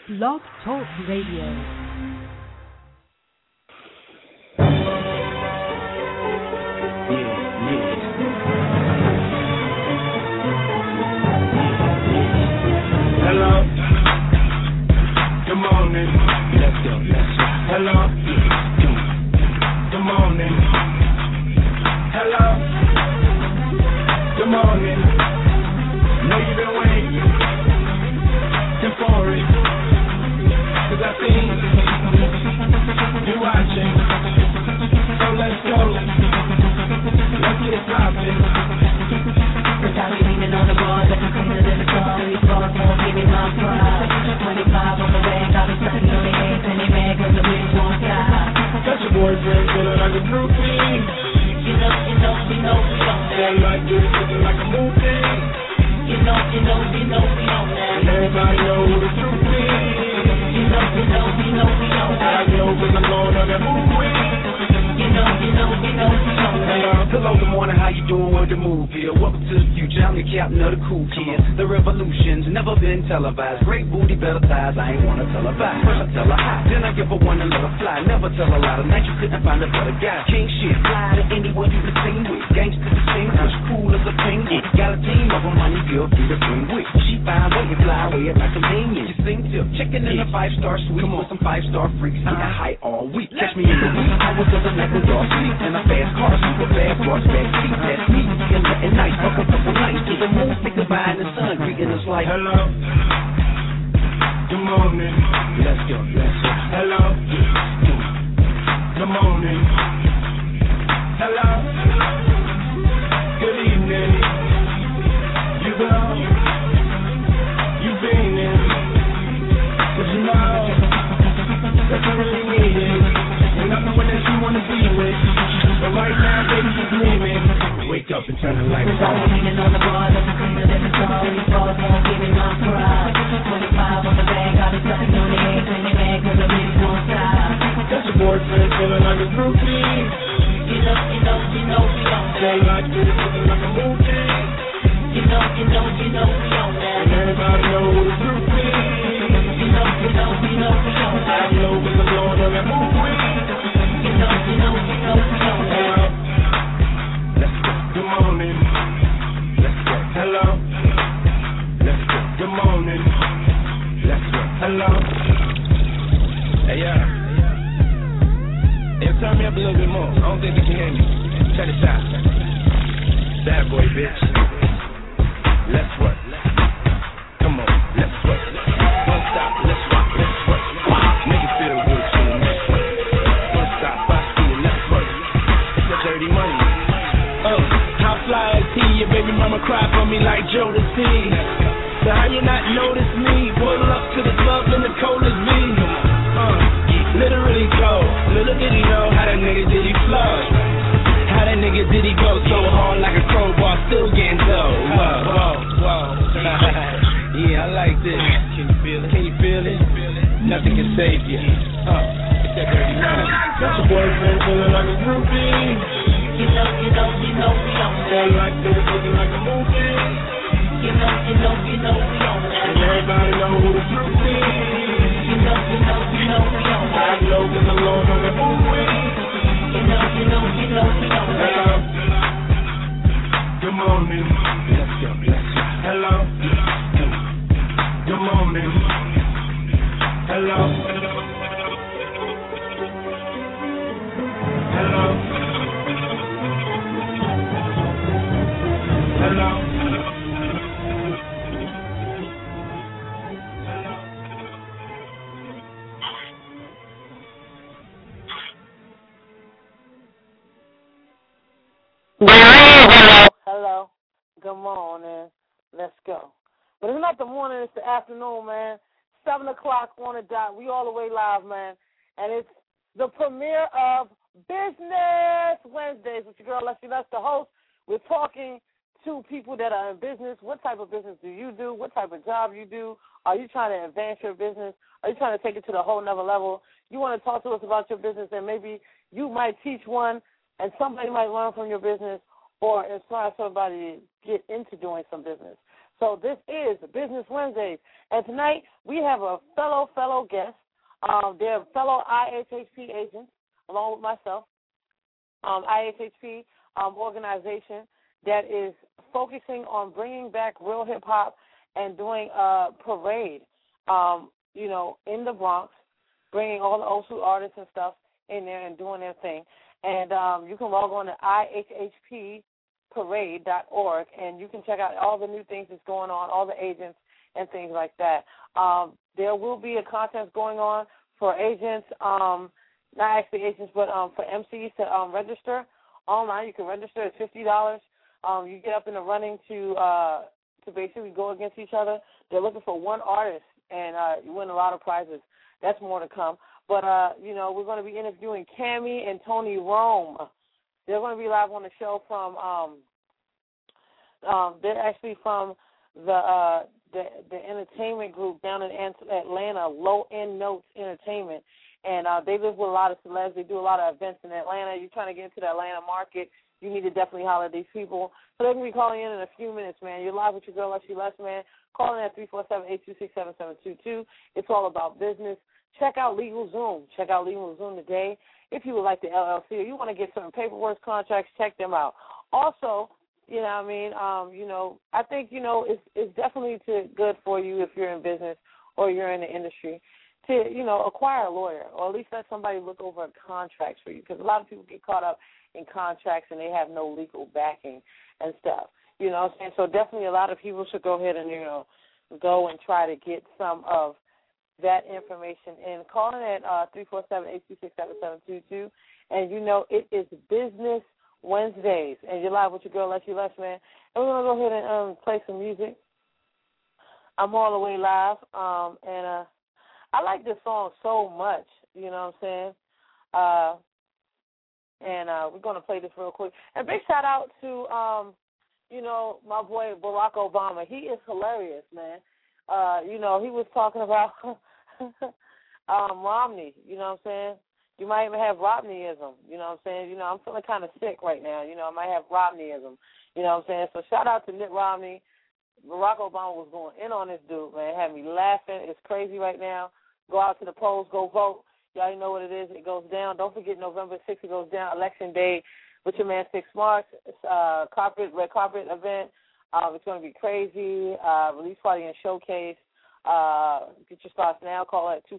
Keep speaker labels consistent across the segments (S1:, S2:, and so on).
S1: Blog Talk Radio.
S2: Hello. Good morning. Let's go. Hello. Good morning. Hello. Good morning. Know you've been waiting for it. 'Cause I see you watching. So let's go. Let's get poppin'.
S3: Cause I be leaning on the bar, looking cleaner than the car. These bars won't give me my pride. 25 on the way, got me sucking on the eggs, and they mad 'cause the bitch won't stop.
S2: Got your boyfriend feeling like a groupie.
S3: You know, we on that.
S2: That like this, looking like a movie.
S3: You know, we on that.
S2: And everybody know who the truth is.
S3: You know, we on that.
S2: I know 'cause I'm going on that movie.
S3: You know, we on that.
S4: Hello, good morning, how you doing with the move here? Welcome to the future, I'm the captain of the cool kids. The revolution's never been televised. Great booty, better thighs, I ain't wanna tell her bye. First I tell her hi, then I give her one and let her fly. Never tell her lie, tonight you couldn't find a better guy. King shit, fly to anyone you can sing with. Gangsta distinguished, cool as a penguin. Got a team of them, money girl, through the swing with. She fine, way you fly away at like a minion. You sing tip, checking in a 5-star suite. Come on, some 5-star freaks, getting high all week. Catch me in the week, I was of the neck with all sleep. In a fast car, super fast, cross back seat. That's me, and nothing nice, fuck a couple nights. To the moon, say goodbye in the sun, greeting us like
S2: hello. Good morning.
S4: Let's go.
S2: Hello. Good morning. Hello. Good evening. You go. You been in. 'Cause you know that's what I really needed. And I'm the one that you wanna be with. But right now, baby, you dreaming. Wake up and turn the lights
S3: Cause I
S2: on.
S3: be leaning on the bar, looking cleaner than the car. These bars won't give me my pride. 25 on the bag, got me sucking on the eggs, and they mad 'cause the bitch won't stop.
S2: Got your boyfriend feeling like a groupie.
S3: You know, we on
S2: They
S3: that.
S2: like this, looking like a movie.
S3: You know, we on that.
S2: And everybody know who the truth is.
S3: You know, we on
S2: I
S3: that.
S2: know 'cause I'm going on that movie.
S3: You know, we on that.
S2: Let's go. Good morning. Let's go. Hello. Let's go. Good morning. Let's go. Hello. Hey, yeah. Hey, turn me up a little bit more. I don't think they can hear me. Check this out. Bad boy, bitch. Let's work. Come on, let's work. Don't stop, let's rock, let's work. Make it feel good, so let's work. Don't stop, I see it, let's work. It's that dirty money. How fly is he? Your baby mama cry for me like Joe to see. So how you not notice me? Pull up to the club in the coldest V. Literally cold. Little did he know how that nigga did he flow. How that nigga did he go so hard like a crowbar, still getting dough. Whoa. Yeah, I like this. Can you feel it? Can you feel it? Nothing can save you. It's that dirty money. Got your boyfriend feeling like a groupie.
S3: You know, we on
S2: They
S3: that.
S2: like this, looking like a movie.
S3: You know, we on
S2: And
S3: that.
S2: everybody know who the truth is.
S3: You know, we on
S2: I
S3: that.
S2: know 'cause I'm going on that movie.
S3: You know, we on that.
S2: Hello. Good morning. Let's go. Hello. Good morning. Hello. Hello. Hello.
S5: Hello. Good morning. Let's go. But it's not the morning, it's the afternoon, man. 7 o'clock on the dot. We all the way live, man. And it's the premiere of Business Wednesdays with your girl, Leslie Lester, the host. We're talking to people that are in business. What type of business do you do? What type of job you do? Are you trying to advance your business? Are you trying to take it to the whole nother level? You want to talk to us about your business, and maybe you might teach one, and somebody might learn from your business or inspire somebody to get into doing some business. So this is Business Wednesdays. And tonight we have a fellow guest. They're fellow IHHP agents, along with myself. IHHP organization that is focusing on bringing back real hip-hop and doing a parade, in the Bronx, bringing all the old school artists and stuff in there and doing their thing. And you can log on to ihhpparade.org, and you can check out all the new things that's going on, all the agents and things like that. There will be a contest going on for agents, not actually agents, but for MCs to register online. You can register at $50. You get up in the running to basically go against each other. They're looking for one artist, and you win a lot of prizes. That's more to come. But, we're going to be interviewing Cammy and Tony Rome. They're going to be live on the show from, they're actually from the entertainment group down in Atlanta, Low End Notes Entertainment. And they live with a lot of celebs. They do a lot of events in Atlanta. You're trying to get into the Atlanta market, you need to definitely holler at these people. So they're going to be calling in a few minutes, man. You're live with your girl, Leslie Les, man. Call in at 347-826-7722. It's all about business. Check out LegalZoom. Check out LegalZoom today. If you would like the LLC or you want to get certain paperwork, contracts, check them out. Also, I think, it's definitely good for you if you're in business or you're in the industry to, acquire a lawyer or at least let somebody look over contracts for you, because a lot of people get caught up in contracts and they have no legal backing and stuff. You know what I'm saying? So definitely a lot of people should go ahead and, go and try to get some of that information in. Call in at 347-826-7722. And, it is Business Wednesdays. And you're live with your girl, Leslie Les, man. And we're going to go ahead and play some music. I'm all the way live. And I like this song so much, you know what I'm saying? And we're going to play this real quick. And big shout out to, my boy Barack Obama. He is hilarious, man. He was talking about Romney, you know what I'm saying? You might even have Romneyism, you know what I'm saying? I'm feeling kind of sick right now. I might have Romneyism, you know what I'm saying? So shout out to Mitt Romney. Barack Obama was going in on this dude, man. Had me laughing. It's crazy right now. Go out to the polls, go vote. You already know what it is. It goes down. Don't forget November 6th, it goes down. Election Day with your man 6 Marks. It's a red carpet event. It's going to be crazy. Release party and showcase. Get your spots now. Call at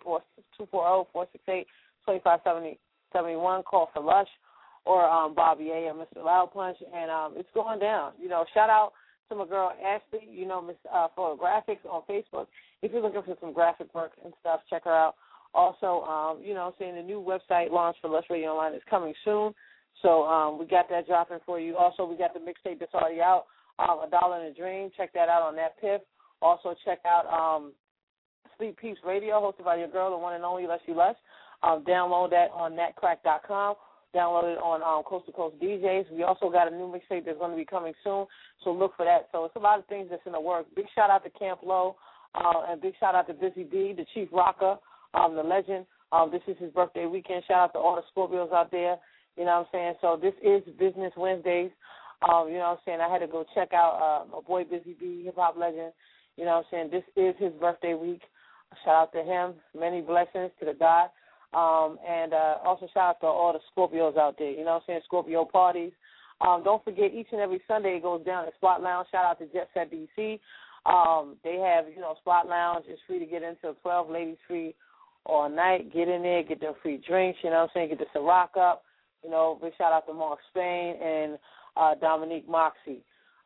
S5: 240-468-2571. Call for Lush or Bobby A. or Mr. Loud Punch. And it's going down. Shout out to my girl Ashley, Miss Photographics on Facebook. If you're looking for some graphic work and stuff, check her out. Also, saying the new website launch for Lush Radio Online is coming soon. So we got that dropping for you. Also, we got the mixtape that's already out, $1 in a Dream. Check that out on that Piff. Also, check out Sleep Peeps Radio, hosted by your girl, the one and only Leslie Les. Download that on netcrack.com. Download it on Coast to Coast DJs. We also got a new mixtape that's going to be coming soon, so look for that. So it's a lot of things that's in the works. Big shout out to Camp Low, and big shout out to Busy B, the Chief Rocker, the legend. This is his birthday weekend. Shout out to all the Scorpios out there. You know what I'm saying? So this is Business Wednesdays. You know what I'm saying? I had to go check out my boy Busy B, hip-hop legend. You know what I'm saying? This is his birthday week. Shout out to him. Many blessings to the God. And also shout out to all the Scorpios out there. You know what I'm saying? Scorpio parties. Don't forget, each and every Sunday it goes down at Spot Lounge. Shout out to Jet Set DC. They have, Spot Lounge. It's free to get into. 12 ladies free all night. Get in there, get them free drinks. You know what I'm saying? Get the Ciroc up. Big shout out to Mark Spain and Dominique Moxie.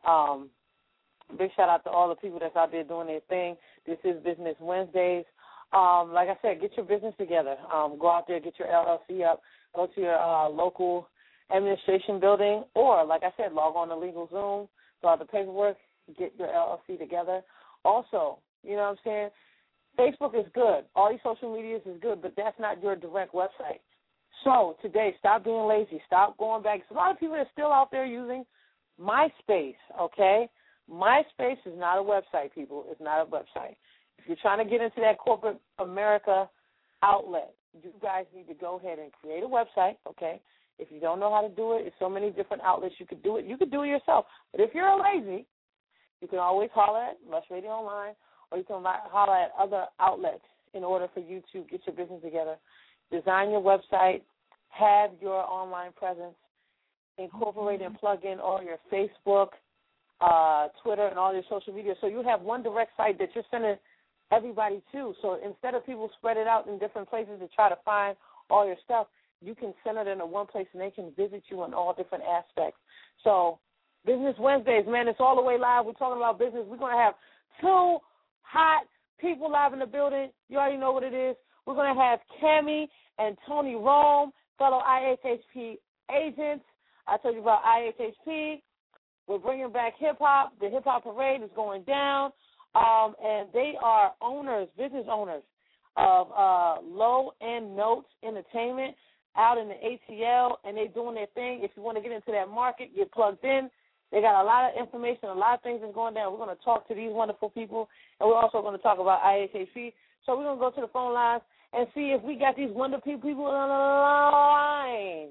S5: Big shout out to all the people that's out there doing their thing. This is Business Wednesdays. Like I said, get your business together. Go out there, get your LLC up. Go to your local administration building, or, like I said, log on to LegalZoom, fill out the paperwork, get your LLC together. Also, you know what I'm saying, Facebook is good. All these social medias is good, but that's not your direct website. So today, stop being lazy. Stop going back. There's a lot of people that are still out there using MySpace, okay? MySpace is not a website, people. It's not a website. If you're trying to get into that corporate America outlet, you guys need to go ahead and create a website, okay? If you don't know how to do it, there's so many different outlets you could do it. You could do it yourself. But if you're lazy, You can always holler at Lush Radio Online, or you can holler at other outlets in order for you to get your business together. Design your website, have your online presence, incorporate and plug in all your Facebook, Twitter, and all your social media. So you have one direct site that you're sending everybody to. So instead of people spread it out in different places to try to find all your stuff, you can send it into one place and they can visit you in all different aspects. So Business Wednesdays, man, it's all the way live. We're talking about business. We're going to have 2 hot people live in the building. You already know what it is. We're going to have Cammie and Tony Rome, fellow IHHP agents. I told you about IHHP. We're bringing back hip-hop. The hip-hop parade is going down. And they are owners, business owners of Low End Notes Entertainment out in the ATL, and they're doing their thing. If you want to get into that market, get plugged in. They got a lot of information, a lot of things that's going down. We're going to talk to these wonderful people, and we're also going to talk about IHHP. So we're going to go to the phone lines and see if we got these wonderful people on the line.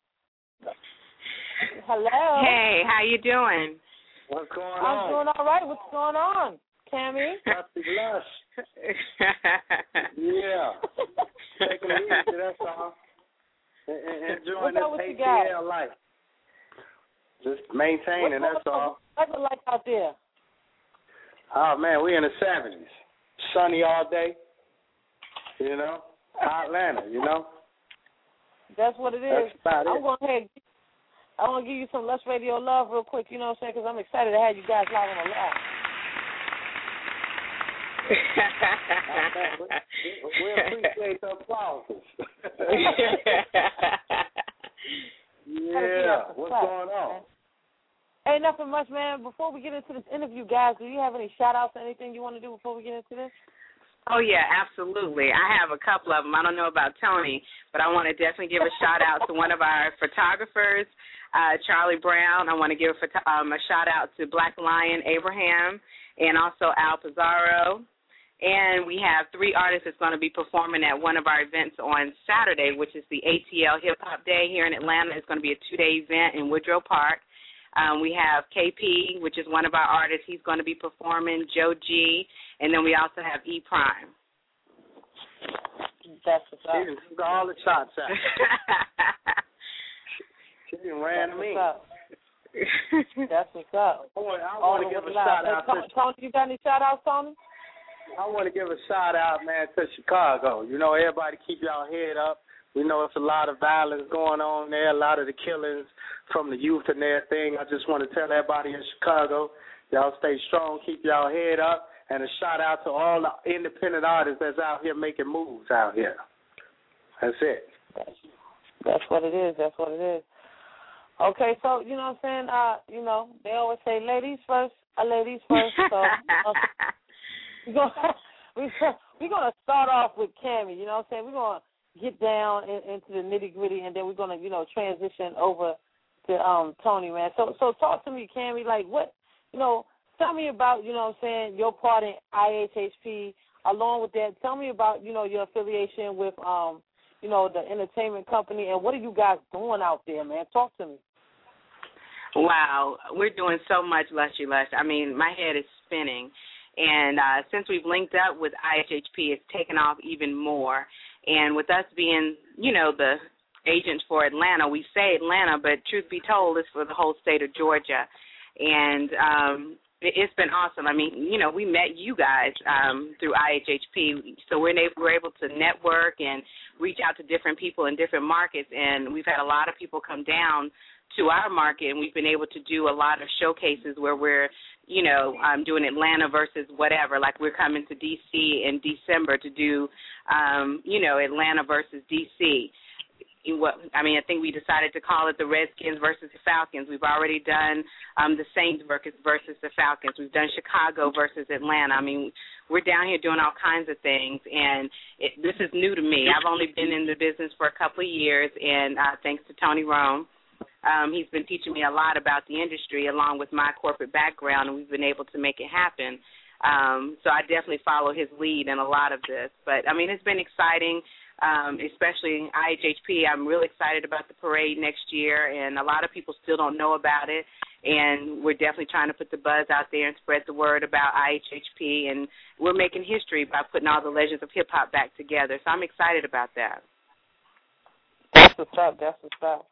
S5: Hello.
S1: Hey, how you doing?
S6: What's going on?
S5: I'm doing all right. What's going on, Cammie?
S6: Happy Lush. Yeah. Taking it easy, that's all. Enjoying this ATL life. Just maintaining, that's all.
S5: What's it like out there?
S6: Oh, man, we in the 70s. Sunny all day. You know? Atlanta, you know?
S5: That's what it is.
S6: That's about
S5: I'm
S6: it.
S5: going ahead. I want to give you some Lush Radio love real quick, you know what I'm saying, because I'm excited to have you guys live on the live.
S6: We appreciate the applause. Yeah, what's going on?
S5: Ain't nothing much, man. Before we get into this interview, guys, do you have any shout-outs or anything you want to do before we get into this?
S1: Oh, yeah, absolutely. I have a couple of them. I don't know about Tony, but I want to definitely give a shout-out to one of our photographers, Charlie Brown. I want to give a shout-out to Black Lion Abraham and also Al Pizarro. And we have 3 artists that's going to be performing at one of our events on Saturday, which is the ATL Hip Hop Day here in Atlanta. It's going to be a 2-day event in Woodrow Park. We have KP, which is one of our artists. He's going to be performing, Joe G, and then we also have E Prime.
S5: That's what's up.
S6: She got all the shots out. She ran to me.
S5: That's what's up.
S6: I want to give a shout-out to
S5: Tony, you got any shout-outs, Tony?
S6: I want to give a shout-out, man, to Chicago. You know, everybody keep y'all head up. We know it's a lot of violence going on there, a lot of the killings from the youth and everything. I just want to tell everybody in Chicago, y'all stay strong, keep y'all head up, and a shout-out to all the independent artists that's out here making moves out here. That's it.
S5: That's what it is. That's what it is. Okay, so, you know what I'm saying, you know, they always say ladies first, ladies first, so we're going to start off with Cammie, you know what I'm saying? We're going to get down into the nitty-gritty, and then we're going to, you know, transition over to Tony, man. So talk to me, Cammie, like what, you know, tell me about, you know what I'm saying, your part in IHHP. Along with that, tell me about, you know, your affiliation with, you know, the entertainment company, and what are you guys doing out there, man? Talk to me.
S1: Wow, we're doing so much, Lushy Lush. I mean, my head is spinning. And since we've linked up with IHHP, it's taken off even more. And with us being, you know, the agents for Atlanta, we say Atlanta, but truth be told, it's for the whole state of Georgia. And it's been awesome. I mean, you know, we met you guys through IHHP, so we're able to network and reach out to different people in different markets. And we've had a lot of people come down to our market, and we've been able to do a lot of showcases where we're, you know, doing Atlanta versus whatever. Like we're coming to D.C. in December to do, you know, Atlanta versus D.C. I mean, I think we decided to call it the Redskins versus the Falcons. We've already done the Saints versus the Falcons. We've done Chicago versus Atlanta. I mean, we're down here doing all kinds of things, and this is new to me. I've only been in the business for a couple of years, and thanks to Tony Rome. He's been teaching me a lot about the industry along with my corporate background, and we've been able to make it happen. So I definitely follow his lead in a lot of this. But, I mean, it's been exciting, especially IHHP. I'm really excited about the parade next year, and a lot of people still don't know about it. And we're definitely trying to put the buzz out there and spread the word about IHHP, and we're making history by putting all the legends of hip-hop back together. So I'm excited about that.
S5: That's what's up. That's what's up.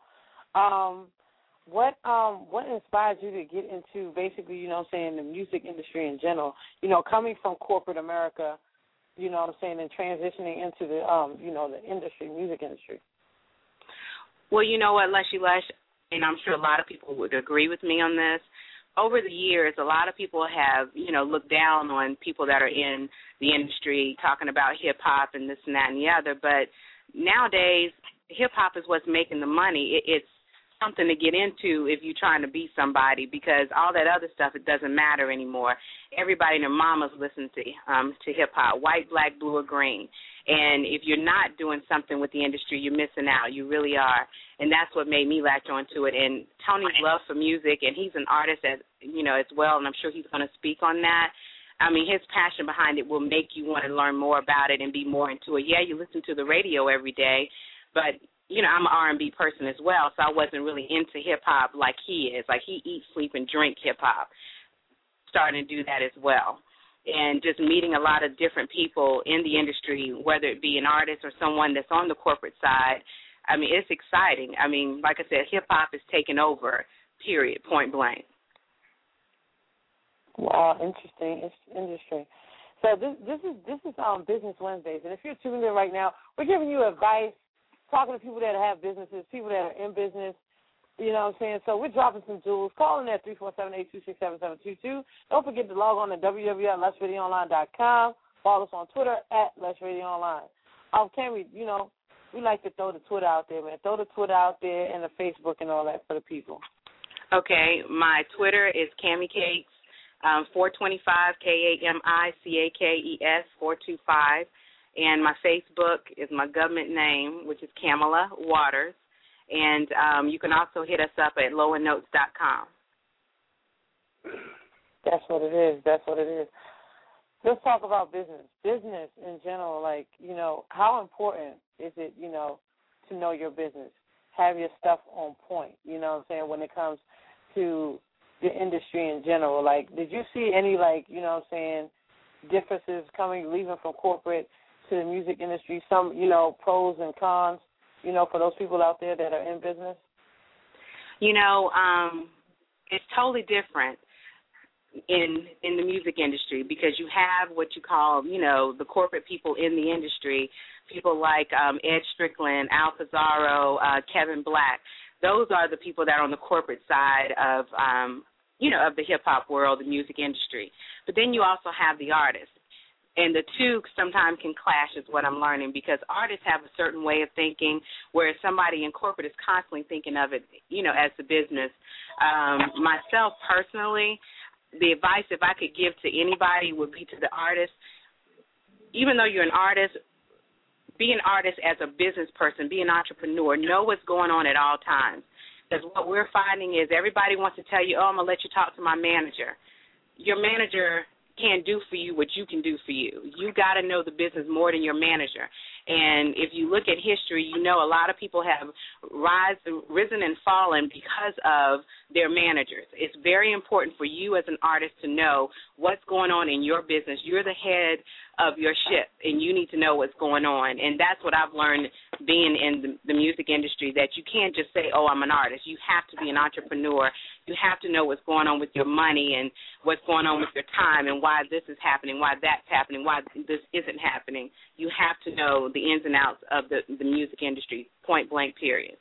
S5: What inspired you to get into basically, you know what I'm saying, the music industry in general? You know, coming from corporate America, you know what I'm saying, and transitioning into the, you know, the industry, music industry.
S1: Well, you know what, Lushy Lush, and I'm sure a lot of people would agree with me on this. Over the years, a lot of people have, you know, looked down on people that are in the industry talking about hip-hop and this and that and the other. But nowadays, hip-hop is what's making the money. It's something to get into if you're trying to be somebody, because all that other stuff, it doesn't matter anymore. Everybody and their mamas listen to hip-hop, white, black, blue, or green. And if you're not doing something with the industry, you're missing out. You really are. And that's what made me latch onto it. And Tony's love for music, and he's an artist as well, and I'm sure he's going to speak on that. I mean, his passion behind it will make you want to learn more about it and be more into it. Yeah, you listen to the radio every day, but, you know, I'm an R&B person as well, so I wasn't really into hip-hop like he is. Like, he eats, sleep, and drink hip-hop. Starting to do that as well. And just meeting a lot of different people in the industry, whether it be an artist or someone that's on the corporate side. I mean, it's exciting. I mean, like I said, hip-hop is taking over, period, point blank.
S5: Wow, interesting. It's industry. So this is Business Wednesdays, and if you're tuning in right now, we're giving you advice, talking to people that have businesses, people that are in business. You know what I'm saying? So we're dropping some jewels. Call in at 347-826-7722. Don't forget to log on to www.letsradioonline.com. Follow us on Twitter at Let's Radio Online. Cammy, you know, we like to throw the Twitter out there, man. Throw the Twitter out there and the Facebook and all that for the people.
S1: Okay, my Twitter is Cammy Cakes, 425, KAMICAKES 425. And my Facebook is my government name, which is Kamala Waters. And you can also hit us up at lowandnotes.com.
S5: That's what it is. That's what it is. Let's talk about business. Business in general, like, you know, how important is it, you know, to know your business? Have your stuff on point, you know what I'm saying, when it comes to the industry in general. Like, did you see any, like, you know what I'm saying, differences leaving from corporate to the music industry? Some, you know, pros and cons, you know, for those people out there that are in business?
S1: You know, it's totally different in the music industry, because you have what you call, you know, the corporate people in the industry, people like Ed Strickland, Al Pizarro, Kevin Black. Those are the people that are on the corporate side of, you know, of the hip-hop world, the music industry. But then you also have the artists. And the two sometimes can clash is what I'm learning, because artists have a certain way of thinking, whereas somebody in corporate is constantly thinking of it, you know, as a business. Myself personally, the advice if I could give to anybody would be to the artist. Even though you're an artist, be an artist as a business person, be an entrepreneur, know what's going on at all times. Because what we're finding is everybody wants to tell you, oh, I'm going to let you talk to my manager. Your manager can't do for you what you can do for you. You got to know the business more than your manager. And if you look at history, you know a lot of people have risen and fallen because of their managers. It's very important for you as an artist to know what's going on in your business. You're the head of your ship, and you need to know what's going on. And that's what I've learned being in the music industry, that you can't just say, oh, I'm an artist. You have to be an entrepreneur. You have to know what's going on with your money and what's going on with your time and why this is happening, why that's happening, why this isn't happening. You have to know the ins and outs of the music industry, point blank, period.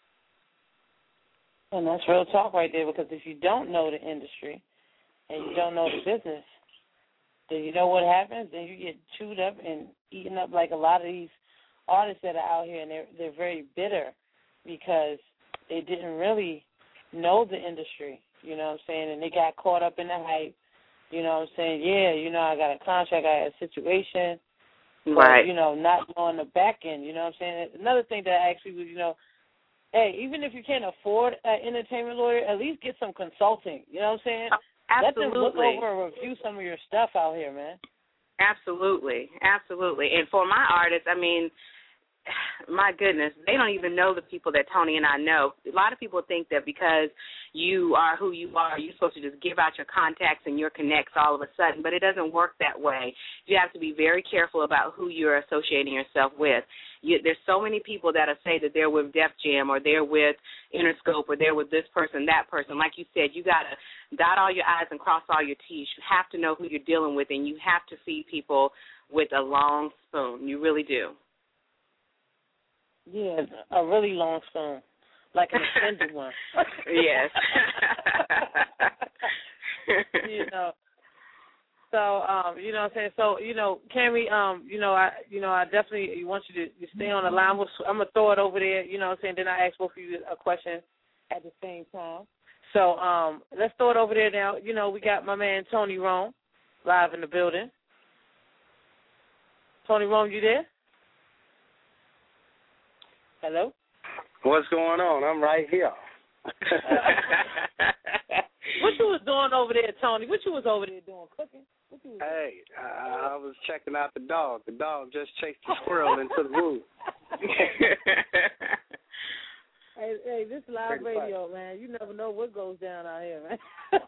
S5: And that's real talk right there, because if you don't know the industry and you don't know the business, then you know what happens? Then you get chewed up and eaten up like a lot of these artists that are out here, and they're very bitter because they didn't really know the industry, you know what I'm saying, and they got caught up in the hype, you know what I'm saying, yeah, you know, I got a contract, I got a situation,
S1: right,
S5: but, you know, not knowing the back end, you know what I'm saying. Another thing that I actually was, you know, hey, even if you can't afford an entertainment lawyer, at least get some consulting, you know what I'm saying.
S1: Absolutely.
S5: Let them look over and review some of your stuff out here, man.
S1: Absolutely, absolutely. And for my artists, I mean, my goodness, they don't even know the people that Tony and I know. A lot of people think that because you are who you are, you're supposed to just give out your contacts and your connects all of a sudden, but it doesn't work that way. You have to be very careful about who you're associating yourself with. There's so many people that say that they're with Def Jam or they're with Interscope or they're with this person, that person. Like you said, you got to dot all your I's and cross all your T's. You have to know who you're dealing with, and you have to feed people with a long spoon. You really do.
S5: Yeah, a really long spoon, like an extended one.
S1: Yes.
S5: You know. So, you know what I'm saying? So, you know, Cammy, I definitely want you to stay on the line. I'm going to throw it over there, you know what I'm saying? Then I ask both of you a question at the same time. So, let's throw it over there now. You know, we got my man Tony Rome live in the building. Tony Rome, you there? Hello?
S6: What's going on? I'm right here.
S5: What you was doing over there, Tony? What you was over there doing? Cooking? What you was doing?
S6: Hey, I was checking out the dog. The dog just chased the squirrel into the room.
S5: Hey, this is live radio, man. You never know what goes down out here, man.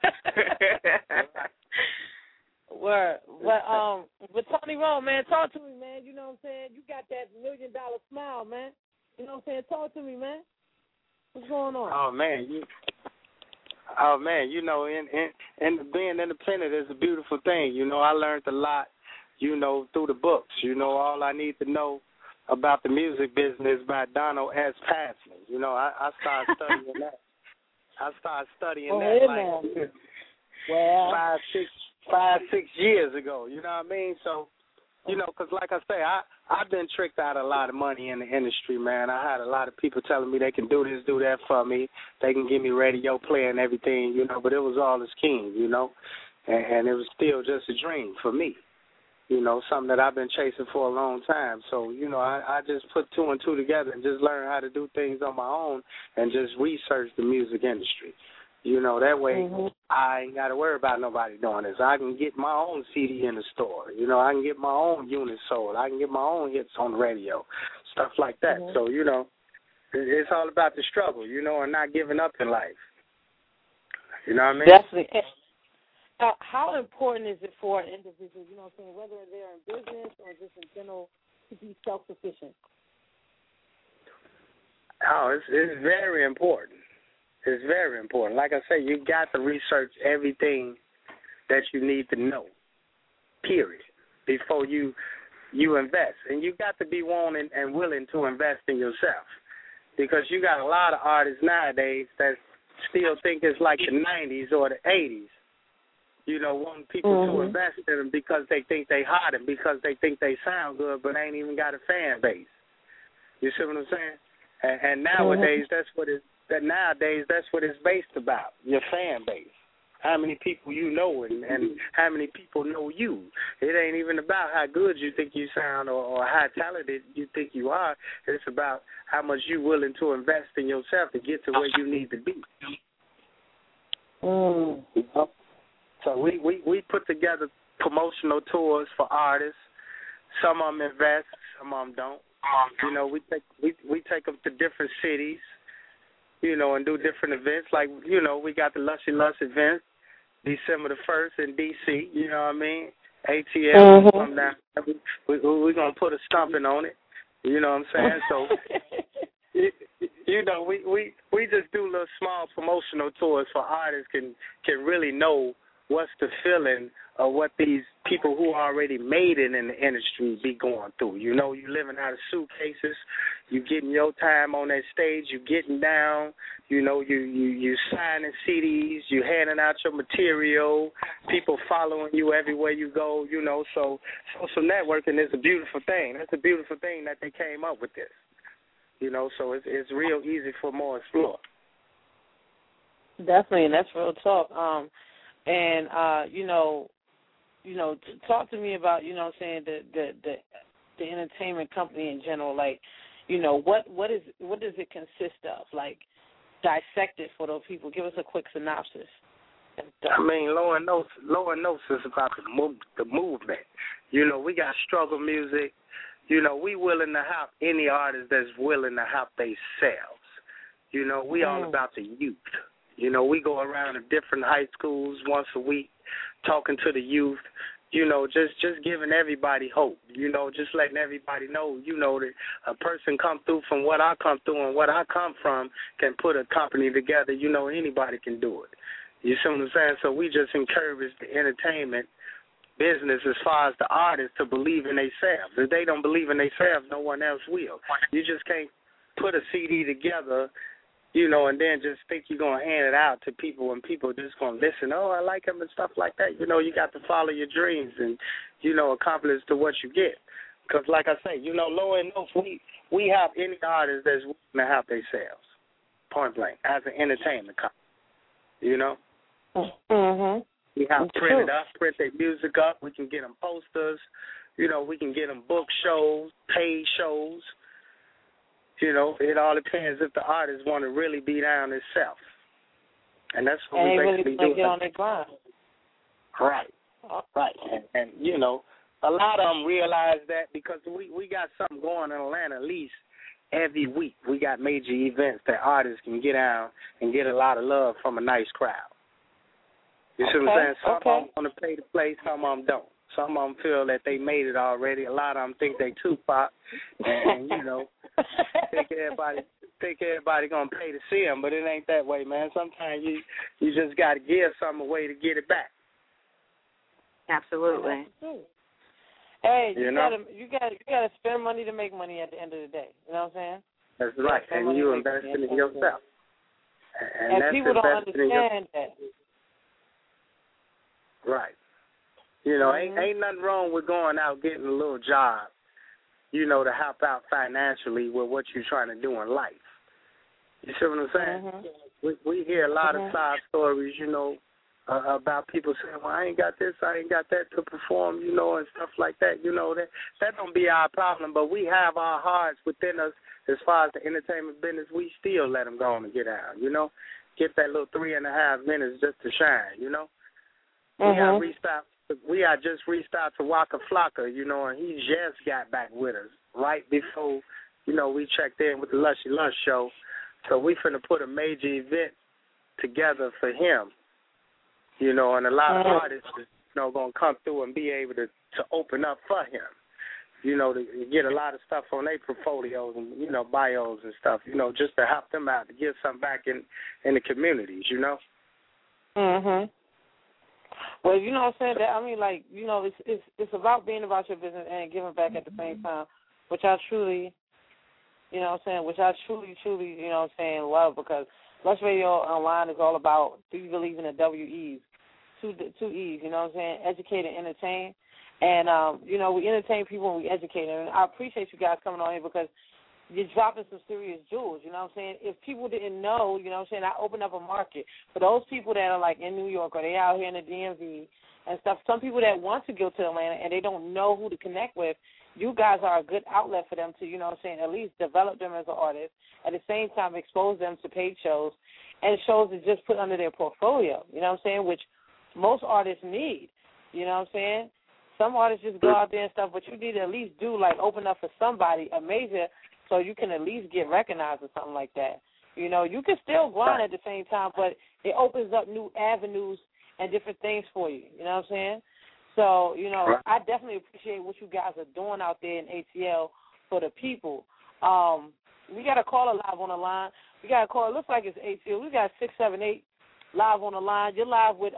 S5: Word. But Tony Rome, man, talk to me, man. You know what I'm saying? You got that $1 million smile, man. You know what I'm saying? Talk to me, man. What's going on?
S6: Oh man, you know, in being independent is a beautiful thing. You know, I learned a lot, you know, through the books. You know, all I need to know about the music business by Donald S. Passman. You know, I started studying that. Like 5-6 years ago. You know what I mean? So, you know, because like I say, I've been tricked out of a lot of money in the industry, man. I had a lot of people telling me they can do this, do that for me. They can give me radio play and everything, you know, but it was all a scheme, you know, and it was still just a dream for me, you know, something that I've been chasing for a long time. So, you know, I just put 2 and 2 together and just learned how to do things on my own and just research the music industry. You know, that way I ain't got to worry about nobody doing this. I can get my own CD in the store. You know, I can get my own unit sold. I can get my own hits on the radio, stuff like that. So, you know, it's all about the struggle, you know, and not giving up in life. You know what I mean?
S5: Definitely. How important is it for an individual, you know what I'm saying, whether they're in business or just in general, to be self-sufficient?
S6: Oh, it's very important. It's very important. Like I say, you got to research everything that you need to know, period, before you invest. And you got to be wanting and willing to invest in yourself, because you got a lot of artists nowadays that still think it's like the 90s or the 80s, you know, wanting people to invest in them because they think they hot and because they think they sound good, but ain't even got a fan base. You see what I'm saying? And nowadays, that's what it's based about, your fan base. How many people you know and how many people know you. It ain't even about how good you think you sound or how talented you think you are. It's about how much you're willing to invest in yourself to get to where you need to be. You know? So we put together promotional tours for artists. Some of them invest, some of them don't. You know, we take them to different cities, you know, and do different events. Like, you know, we got the Lushy Lush event December the 1st in D.C., you know what I mean? ATL, come down. We're going to put a stomping on it, you know what I'm saying? So, you know, we just do little small promotional tours for artists can really know what's the feeling of what these people who already made it in the industry be going through. You know, you living out of suitcases, you getting your time on that stage, you getting down, you know, you signing CDs, you handing out your material, people following you everywhere you go, you know. So social networking is a beautiful thing. That's a beautiful thing that they came up with this. You know, so it's real easy for more explore.
S5: Definitely, and that's real talk. Talk to me about, you know what I'm saying, the entertainment company in general. Like, you know, what does it consist of? Like, dissect it for those people. Give us a quick synopsis.
S6: I mean, Low and Notes is about the movement. You know, we got struggle music. You know, we willing to help any artist that's willing to help themselves. You know, we all about the youth. You know, we go around to different high schools once a week talking to the youth, you know, just giving everybody hope, you know, just letting everybody know, you know, that a person come through from what I come through and what I come from can put a company together. You know, anybody can do it. You see what I'm saying? So we just encourage the entertainment business as far as the artists to believe in themselves. If they don't believe in themselves, no one else will. You just can't put a CD together, you know, and then just think you're going to hand it out to people and people just going to listen. Oh, I like him and stuff like that. You know, you got to follow your dreams and, you know, accomplish to what you get. Because like I say, you know, Low End Notes, we have any artist that's willing to help themselves, point blank, as an entertainment company, you know.
S5: Mm-hmm.
S6: We have print their music up. We can get them posters. You know, we can get them book shows, paid shows. You know, it all depends if the artist want to really be down themselves. And that's what we basically do.
S5: Get on their grind.
S6: Right. Right. And, you know, a lot of them realize that because we got something going in Atlanta at least every week. We got major events that artists can get out and get a lot of love from a nice crowd. You see what I'm saying? Some of them want to pay to play, some of them don't. Some of them feel that they made it already. A lot of them think they Tupac, and you know, think everybody gonna pay to see them, but it ain't that way, man. Sometimes you just got to give something away to get it back.
S1: Absolutely.
S5: Hey, you gotta spend money to make money at the end of the day. You know what I'm saying?
S6: That's right, and you invest in yourself.
S5: And people don't understand that.
S6: Right. You know, ain't nothing wrong with going out getting a little job, you know, to help out financially with what you're trying to do in life. You see what I'm saying? We hear a lot of side stories, you know, about people saying, well, I ain't got this, I ain't got that to perform, you know, and stuff like that. You know, that don't be our problem, but we have our hearts within us as far as the entertainment business. We still let them go on and get out, you know, get that little 3.5 minutes just to shine, you know. We had just reached out to Waka Flocka, you know, and he just got back with us right before, you know, we checked in with the Lushy Lush show. So we finna put a major event together for him, you know, and a lot of artists, you know, gonna come through and be able to open up for him, you know, to get a lot of stuff on their portfolios and, you know, bios and stuff, you know, just to help them out, to give something back in the communities, you know.
S5: Well, you know what I'm saying? That, I mean, like, you know, it's about being about your business and giving back at the same time, which I truly, you know what I'm saying, truly, you know what I'm saying, love, because Lush Radio Online is all about, do you believe in the WEs, two E's, you know what I'm saying, educate and entertain. And, you know, we entertain people and we educate them. And I appreciate you guys coming on here because you're dropping some serious jewels, you know what I'm saying? If people didn't know, you know what I'm saying, I opened up a market. For those people that are, like, in New York or they out here in the DMV and stuff, some people that want to go to Atlanta and they don't know who to connect with, you guys are a good outlet for them to, you know what I'm saying, at least develop them as an artist, at the same time expose them to paid shows and shows that just put under their portfolio, you know what I'm saying, which most artists need, you know what I'm saying? Some artists just go out there and stuff, but you need to at least do, like, open up for somebody, a major, so you can at least get recognized or something like that. You know, you can still grind at the same time, but it opens up new avenues and different things for you. You know what I'm saying? So, you know, I definitely appreciate what you guys are doing out there in ATL for the people. We got a caller live on the line. We got a caller. It looks like it's ATL. We got 678 live on the line. You're live with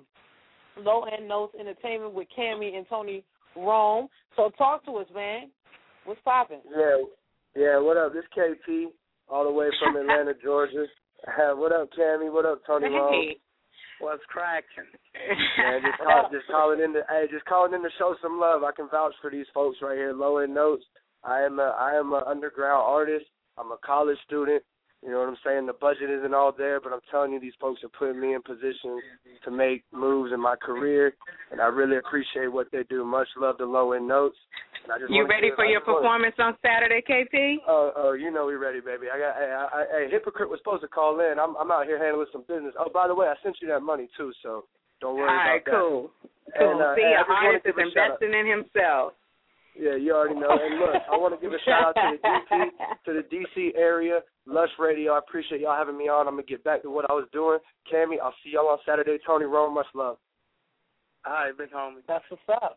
S5: Low End Notes Entertainment with Cammy and Tony Rome. So talk to us, man. What's popping?
S7: Yeah, what up? This KP, all the way from Atlanta, Georgia. What up, Cammy? What up, Tony Rome?
S6: What's cracking?
S7: Man, just calling in to show some love. I can vouch for these folks right here, Low End Notes. I am an underground artist. I'm a college student. You know what I'm saying? The budget isn't all there, but I'm telling you, these folks are putting me in position to make moves in my career, and I really appreciate what they do. Much love to Low End Notes.
S1: You ready for your performance on Saturday, KP?
S7: Oh, you know we ready, baby. Hey, Hypocrite was supposed to call in. I'm out here handling some business. Oh, by the way, I sent you that money too, so don't worry about that.
S1: All right, cool. See, an artist is investing in himself.
S7: Yeah, you already know. And look, I want to give a shout out to the DC area, Lush Radio. I appreciate y'all having me on. I'm gonna get back to what I was doing. Cammy, I'll see y'all on Saturday. Tony Rome, much love.
S6: All right, big homie.
S5: That's what's up.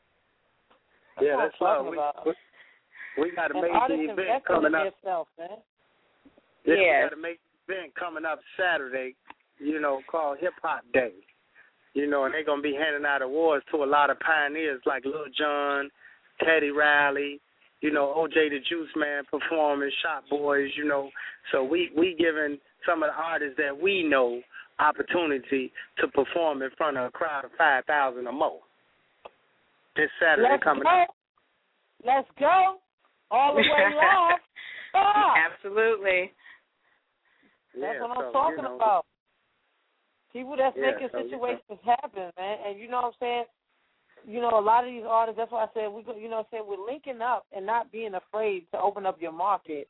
S6: Yeah, that's love. We got a major event coming up.
S5: Yourself, man.
S6: Yeah, we got a major event coming up Saturday, called Hip Hop Day. And they're going to be handing out awards to a lot of pioneers like Lil Jon, Teddy Riley, OJ the Juice Man performing, Shot Boys, So we giving some of the artists that we know opportunity to perform in front of a crowd of 5,000 or more. This Saturday coming up.
S5: Let's go. All the way live.
S1: Absolutely.
S5: That's what I'm talking about. People that's making situations happen, man. And you know what I'm saying? A lot of these artists, that's why I said, we're linking up and not being afraid to open up your market,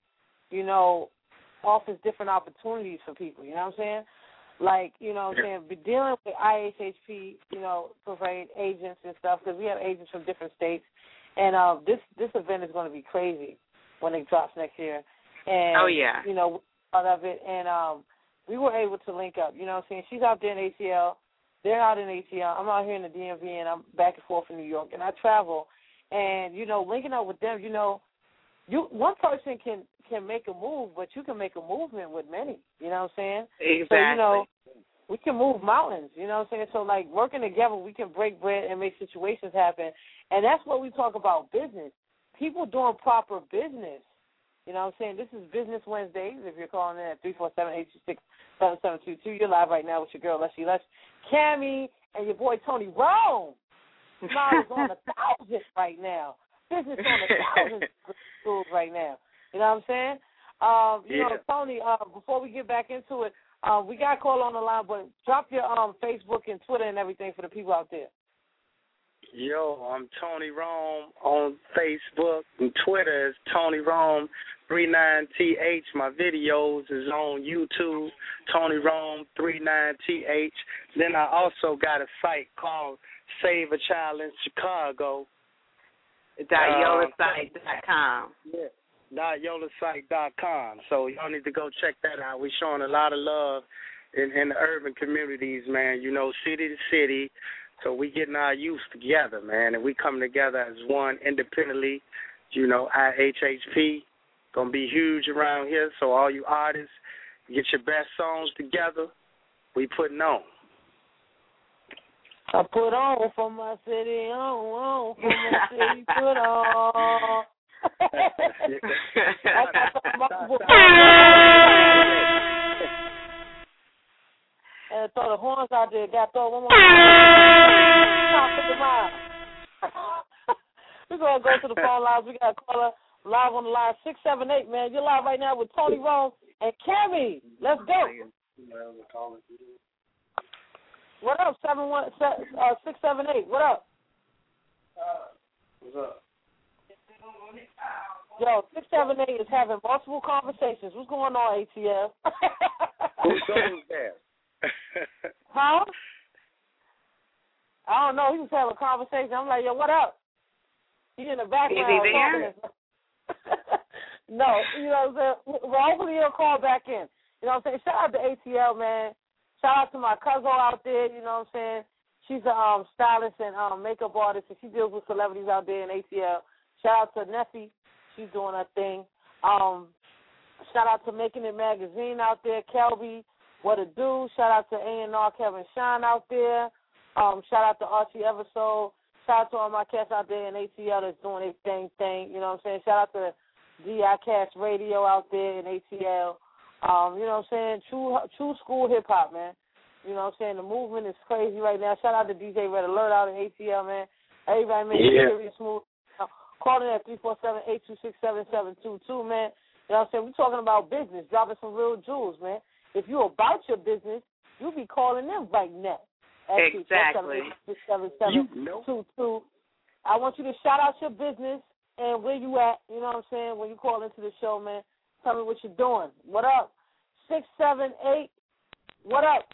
S5: offers different opportunities for people, you know what I'm saying? Like, be dealing with IHHP, preferred agents and stuff, because we have agents from different states. And this event is going to be crazy when it drops next year. And, part of it. And we were able to link up, you know what I'm saying? She's out there in ATL. They're out in ATL. I'm out here in the DMV, and I'm back and forth in New York. And I travel. And, linking up with them, one person can make a move, but you can make a movement with many, you know what I'm saying?
S1: Exactly.
S5: So, we can move mountains, you know what I'm saying? So, like, working together, we can break bread and make situations happen. And that's what we talk about, business. People doing proper business. You know what I'm saying? This is Business Wednesdays. If you're calling in at 347-826-7722, you're live right now with your girl, Leslie Lush, Cammy, and your boy, Tony Rome. Smiles on 1,000 right now. Business on 1,000 schools right now. You know what I'm saying? Tony, before we get back into it, we got a call on the line, but drop your Facebook and Twitter and everything for the people out there.
S6: Yo, I'm Tony Rome on Facebook and Twitter is Tony Rome 39TH. My videos is on YouTube, Tony Rome 39TH. Then I also got a site called Save a Child in Chicago.
S1: .yolasite.com.
S6: Yeah, .yolasite.com. So y'all need to go check that out. We're showing a lot of love in the urban communities, man. City to city. So we getting our youth together, man, and we coming together as one independently. IHHP going to be huge around here. So all you artists, get your best songs together. We putting on.
S5: I put on for my city, on for my city, put on. And throw the horns out there. Got to throw one more. We're going to go to the phone lines. We got a caller live on the line, 678, man. You're live right now with Tony Rome and Cammy. Let's go. What up, 678? What up?
S7: What's up?
S5: Yo, 678 is having multiple conversations. What's going on, ATL?
S6: Who's there?
S5: Huh? I don't know. He was having a conversation. I'm like, yo, what up? He's in the background.
S1: Is he there?
S5: No, you know what I'm saying? Well, hopefully he'll call back in. You know what I'm saying? Shout out to ATL, man. Shout out to my cousin out there, you know what I'm saying? She's a stylist and makeup artist, and she deals with celebrities out there in ATL. Shout out to Nessie. She's doing her thing. Shout out to Making It Magazine out there, Kelby. What a do. Shout out to A&R Kevin Shine out there. Shout out to Archie Eversole. Shout out to all my cats out there in ATL that's doing their thing. You know what I'm saying? Shout out to DI Cast Radio out there in ATL. You know what I'm saying? True school hip-hop, man. You know what I'm saying? The movement is crazy right now. Shout out to DJ Red Alert out in ATL, man. Everybody make it very smooth. Call in at 347-826-7722, man. You know what I'm saying? We're talking about business, dropping some real jewels, man. If you're about your business, you'll be calling them right now.
S1: Exactly.
S5: 826-7722. I want you to shout out your business and where you at, you know what I'm saying, when you call into the show, man. Tell me what you're doing. What up? 678. What up?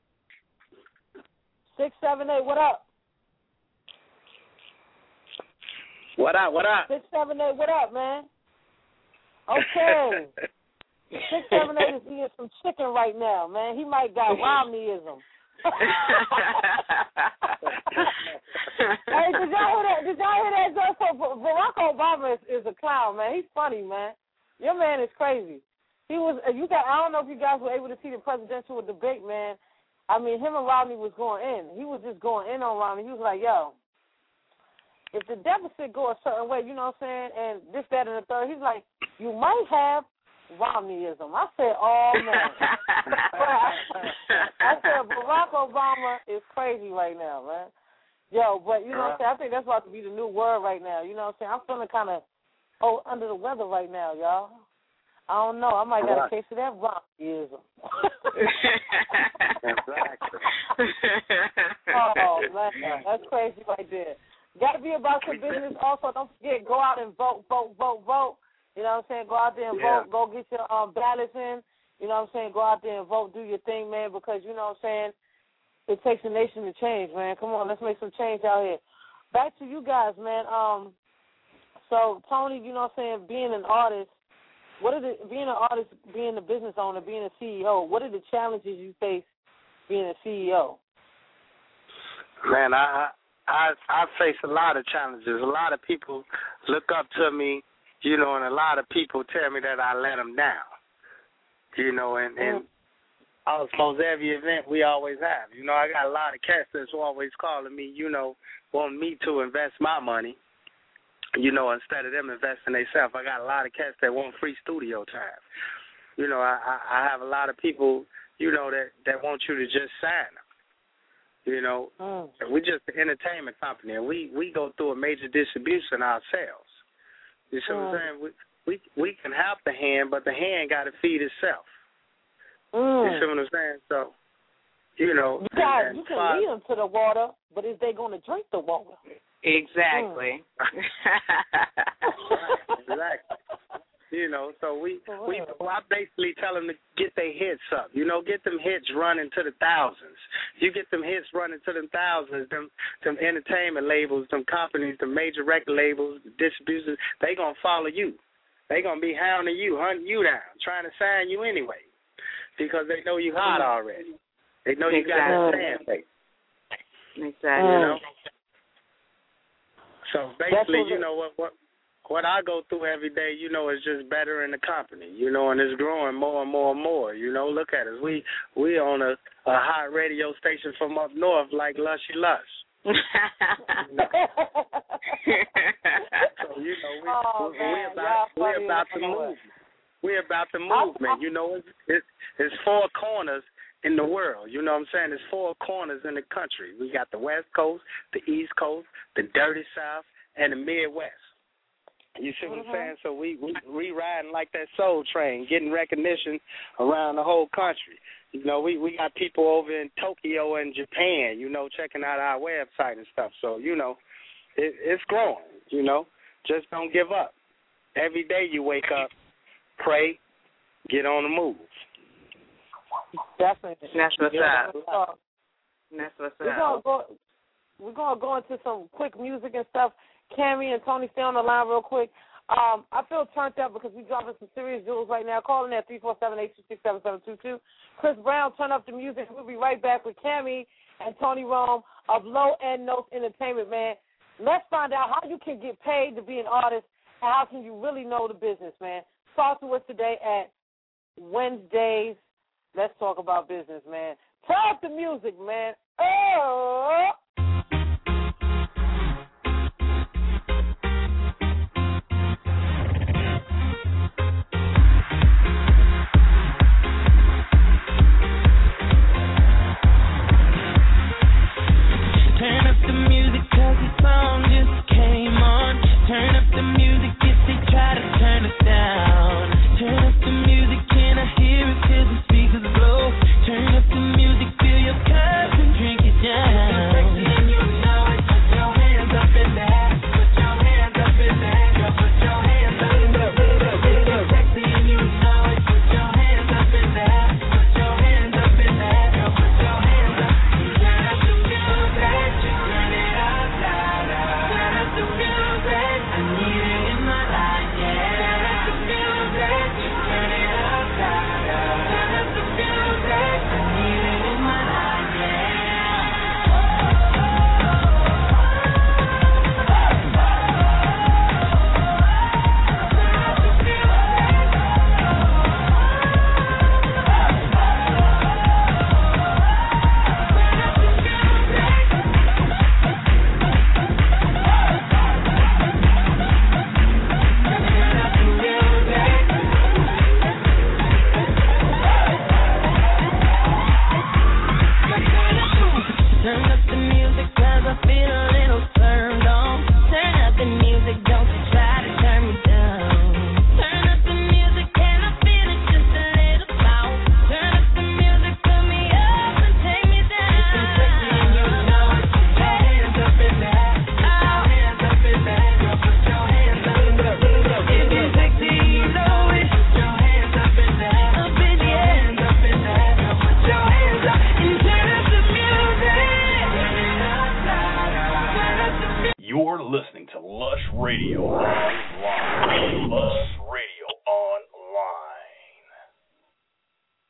S5: 678. What up?
S6: What up?
S5: 678, what up, man? Okay. 678 is eating some chicken right now, man. He might got Romneyism. Hey, did y'all hear that? So Barack Obama is a clown, man. He's funny, man. Your man is crazy. I don't know if you guys were able to see the presidential debate, man. I mean, him and Romney was going in. He was just going in on Romney. He was like, yo, if the deficit go a certain way, you know what I'm saying, and this, that, and the third, he's like, you might have Romneyism. I said, oh, man. I said, Barack Obama is crazy right now, man. Yo, but you know what I'm saying, I think that's about to be the new word right now. You know what I'm saying? I'm feeling kind of under the weather right now, y'all. I don't know. I might got a case of that Romneyism. Oh, man, that's crazy right there. Got to be about your business also. Don't forget, go out and vote. You know what I'm saying? Go out there and vote. Go get your ballots in. You know what I'm saying? Go out there and vote. Do your thing, man, because, you know what I'm saying, it takes a nation to change, man. Come on, let's make some change out here. Back to you guys, man. So, Tony, you know what I'm saying, being an artist, being an artist, being a business owner, being a CEO, what are the challenges you face being a CEO?
S6: Man, I face a lot of challenges. A lot of people look up to me, you know, and a lot of people tell me that I let them down, you know, and almost every event we always have. You know, I got a lot of cats that's always calling me, you know, want me to invest my money, you know, instead of them investing themselves. I got a lot of cats that want free studio time. You know, I have a lot of people, you know, that want you to just sign them. You know, we're just an entertainment company, and we go through a major distribution ourselves. You see what I'm saying? We can help the hand, but the hand got to feed itself. You see what I'm saying? So, you know.
S5: You can lead them to the water, but is they going to drink the water?
S1: Exactly.
S6: Exactly. You know, so I basically tell them to get their hits up. You know, get them hits running to the thousands. You get them hits running to them thousands, them entertainment labels, them companies, the major record labels, distributors, they going to follow you. They going to be hounding you, hunting you down, trying to sign you anyway, because they know you hot already. They know you got a fan base.
S1: Exactly.
S6: You know? So basically, you know, what I go through every day, you know, is just bettering the company, you know, and it's growing more and more and more. You know, look at us. We on a hot radio station from up north like Lushy Lush. So, you know, we're about the movement. We're about the movement. You know, it's four corners in the world. You know what I'm saying? There's four corners in the country. We got the West Coast, the East Coast, the Dirty South, and the Midwest. You see what I'm saying? So we riding like that soul train, getting recognition around the whole country. You know, we got people over in Tokyo and Japan, you know, checking out our website and stuff. So, you know, it's growing, you know. Just don't give up. Every day you wake up, pray, get on the move.
S5: Definitely.
S1: That's what's up. That's what's up.
S5: We're going to go into some quick music and stuff. Cammy and Tony, stay on the line real quick. I feel turned up because we're dropping some serious jewels right now. Call in at 347-826-7722. Chris Brown, turn up the music. We'll be right back with Cammy and Tony Rome of Low End Notes Entertainment, man. Let's find out how you can get paid to be an artist and how can you really know the business, man. Talk to us today at Wednesdays. Let's talk about business, man. Turn up the music, man. Oh!
S3: Turn up the music if they try to turn us down. Turn up the music, can I hear it till the speakers blow? Turn up the music, fill your cup and drink it down. Sexy and you know it, put your hands up in the air. Put your hands up in the air, girl, put your hands up in the air. Sexy and you know it, put your hands up in the air. Put your hands up in the air, girl, put your hands up. Turn up the music, turn it up louder. Turn up the music.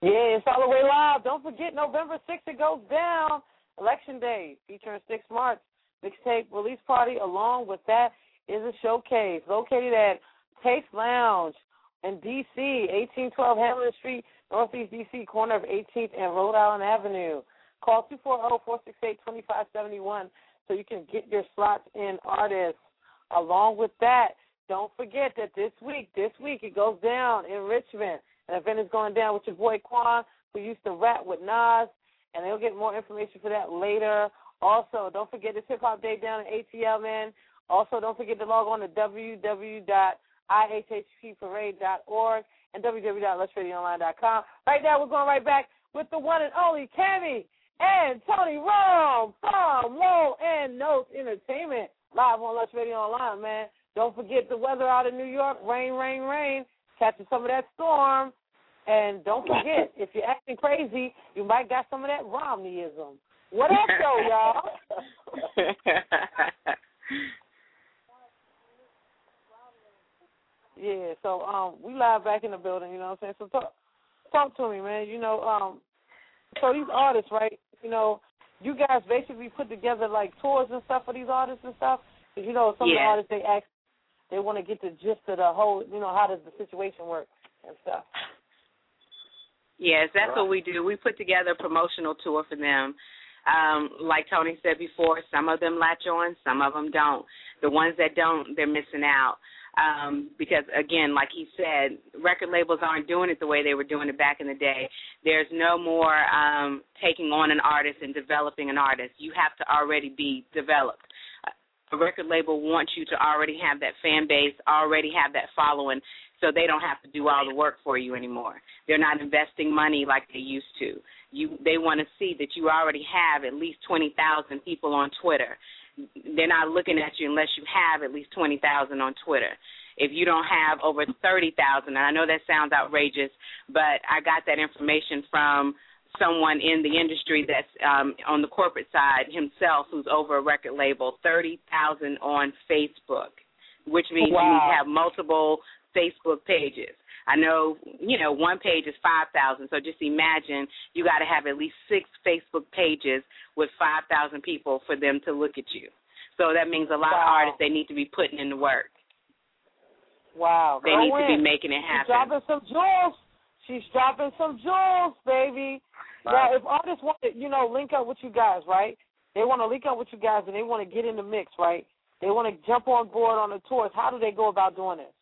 S5: Yeah, it's all the way live. Don't forget, November 6th, it goes down. Election Day, featuring 6 March mixtape release party. Along with that is a showcase located at Taste Lounge in D.C., 1812 Hamilton Street, Northeast D.C., corner of 18th and Rhode Island Avenue. Call 240-468-2571 so you can get your slots in, artists. Along with that, don't forget that this week it goes down in Richmond. An event is going down with your boy Quan, who used to rap with Nas, and they'll get more information for that later. Also, don't forget it's Hip Hop Day down in ATL, man. Also, don't forget to log on to www.ihhpparade.org and www.letsradioonline.com. Right now, we're going right back with the one and only Cammy and Tony Rome from Low End Notes Entertainment, live on Let's Radio Online, man. Don't forget the weather out in New York, rain, rain, rain, catching some of that storm. And don't forget, if you're acting crazy, you might got some of that Romneyism. What up, though, y'all? Yeah, so we live back in the building, you know what I'm saying? So talk to me, man. You know, so these artists, right, you know, you guys basically put together, like, tours and stuff for these artists and stuff? Because, you know, some of the artists, they want to get the gist of the whole, you know, how does the situation work and stuff.
S1: Yes, that's what we do. We put together a promotional tour for them. Like Tony said before, some of them latch on, some of them don't. The ones that don't, they're missing out. Because, again, like he said, record labels aren't doing it the way they were doing it back in the day. There's no more taking on an artist and developing an artist. You have to already be developed. A record label wants you to already have that fan base, already have that following, so they don't have to do all the work for you anymore. They're not investing money like they used to. They want to see that you already have at least 20,000 people on Twitter. They're not looking at you unless you have at least 20,000 on Twitter. If you don't have over 30,000, and I know that sounds outrageous, but I got that information from someone in the industry that's on the corporate side himself who's over a record label, 30,000 on Facebook, which means you need to have multiple Facebook pages. I know, you know, one page is 5,000, so just imagine you got to have at least 6 Facebook pages with 5,000 people for them to look at you. So that means a lot of artists, they need to be putting in the work.
S5: Wow.
S1: They need to be making it happen.
S5: She's dropping some jewels, baby. Now, if artists want to, you know, link up with you guys, right? They want to link up with you guys and they want to get in the mix, right? They want to jump on board on the tours. How do they go about doing this?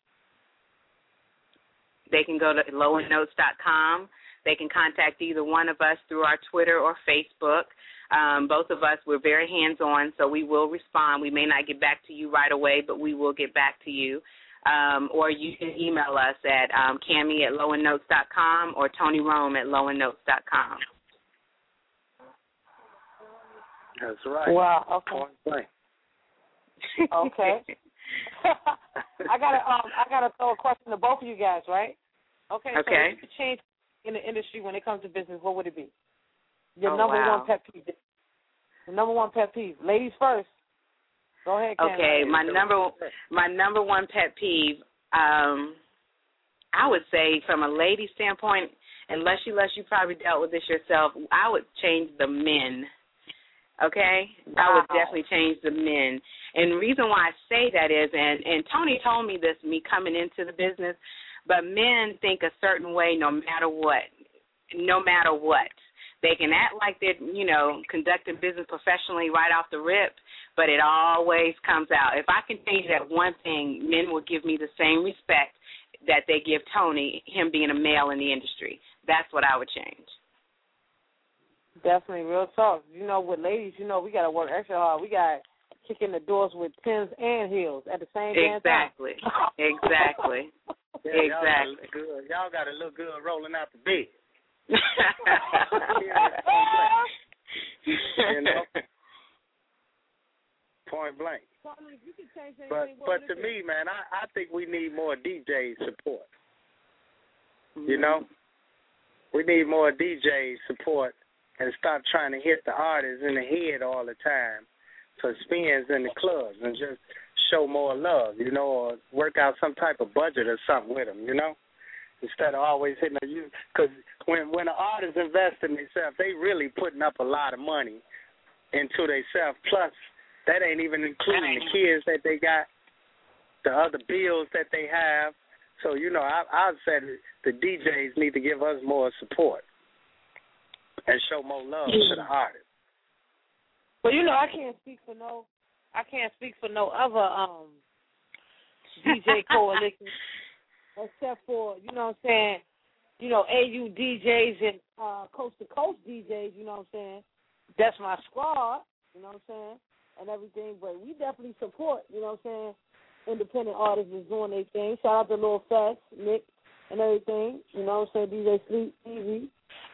S1: They can go to lowendnotes.com. They can contact either one of us through our Twitter or Facebook. Both of us, we're very hands-on, so we will respond. We may not get back to you right away, but we will get back to you. Or you can email us at Cammy@lowendnotes.com or Tony Rome at lowendnotes.com.
S6: That's right.
S5: Wow. Okay. Okay. I gotta throw a question to both of you guys, right? Okay. So if you could change in the industry when it comes to business, what would it be? Your number one pet peeve. The number one pet peeve. Ladies first. Go ahead, Ken.
S1: Okay, my number one pet peeve, I would say from a lady standpoint, unless you probably dealt with this yourself, I would change the men. Okay? Wow. I would definitely change the men. And the reason why I say that is, and Tony told me this, me coming into the business, but men think a certain way no matter what. No matter what. They can act like they're, you know, conducting business professionally right off the rip, but it always comes out. If I can change that one thing, men will give me the same respect that they give Tony, him being a male in the industry. That's what I would change.
S5: Definitely, real talk. You know, with ladies, you know, we got to work extra hard. We got to kick in the doors with pins and heels at the same time.
S1: Exactly. Exactly.
S6: Y'all got to look good rolling out the bed. You know? Point blank. But to me, man, I think we need more DJ support. Mm-hmm. You know? We need more DJ support and stop trying to hit the artists in the head all the time for spins in the clubs and just show more love, you know, or work out some type of budget or something with them, you know? instead of always hitting a you. Because when an artist invests in themselves, they really putting up a lot of money into themselves. Plus, that ain't even including the kids that they got, the other bills that they have. So, you know, I've said the DJs need to give us more support and show more love to the artists.
S5: Well, you know, I can't speak for no other DJ coalition except for, you know what I'm saying, you know, AU DJs and coast to coast DJs, you know what I'm saying. That's my squad, you know what I'm saying, and everything. But we definitely support, you know what I'm saying, independent artists is doing their thing. Shout out to Lil Fast, Nick, and everything. You know what I'm saying? DJ Sleep, Easy,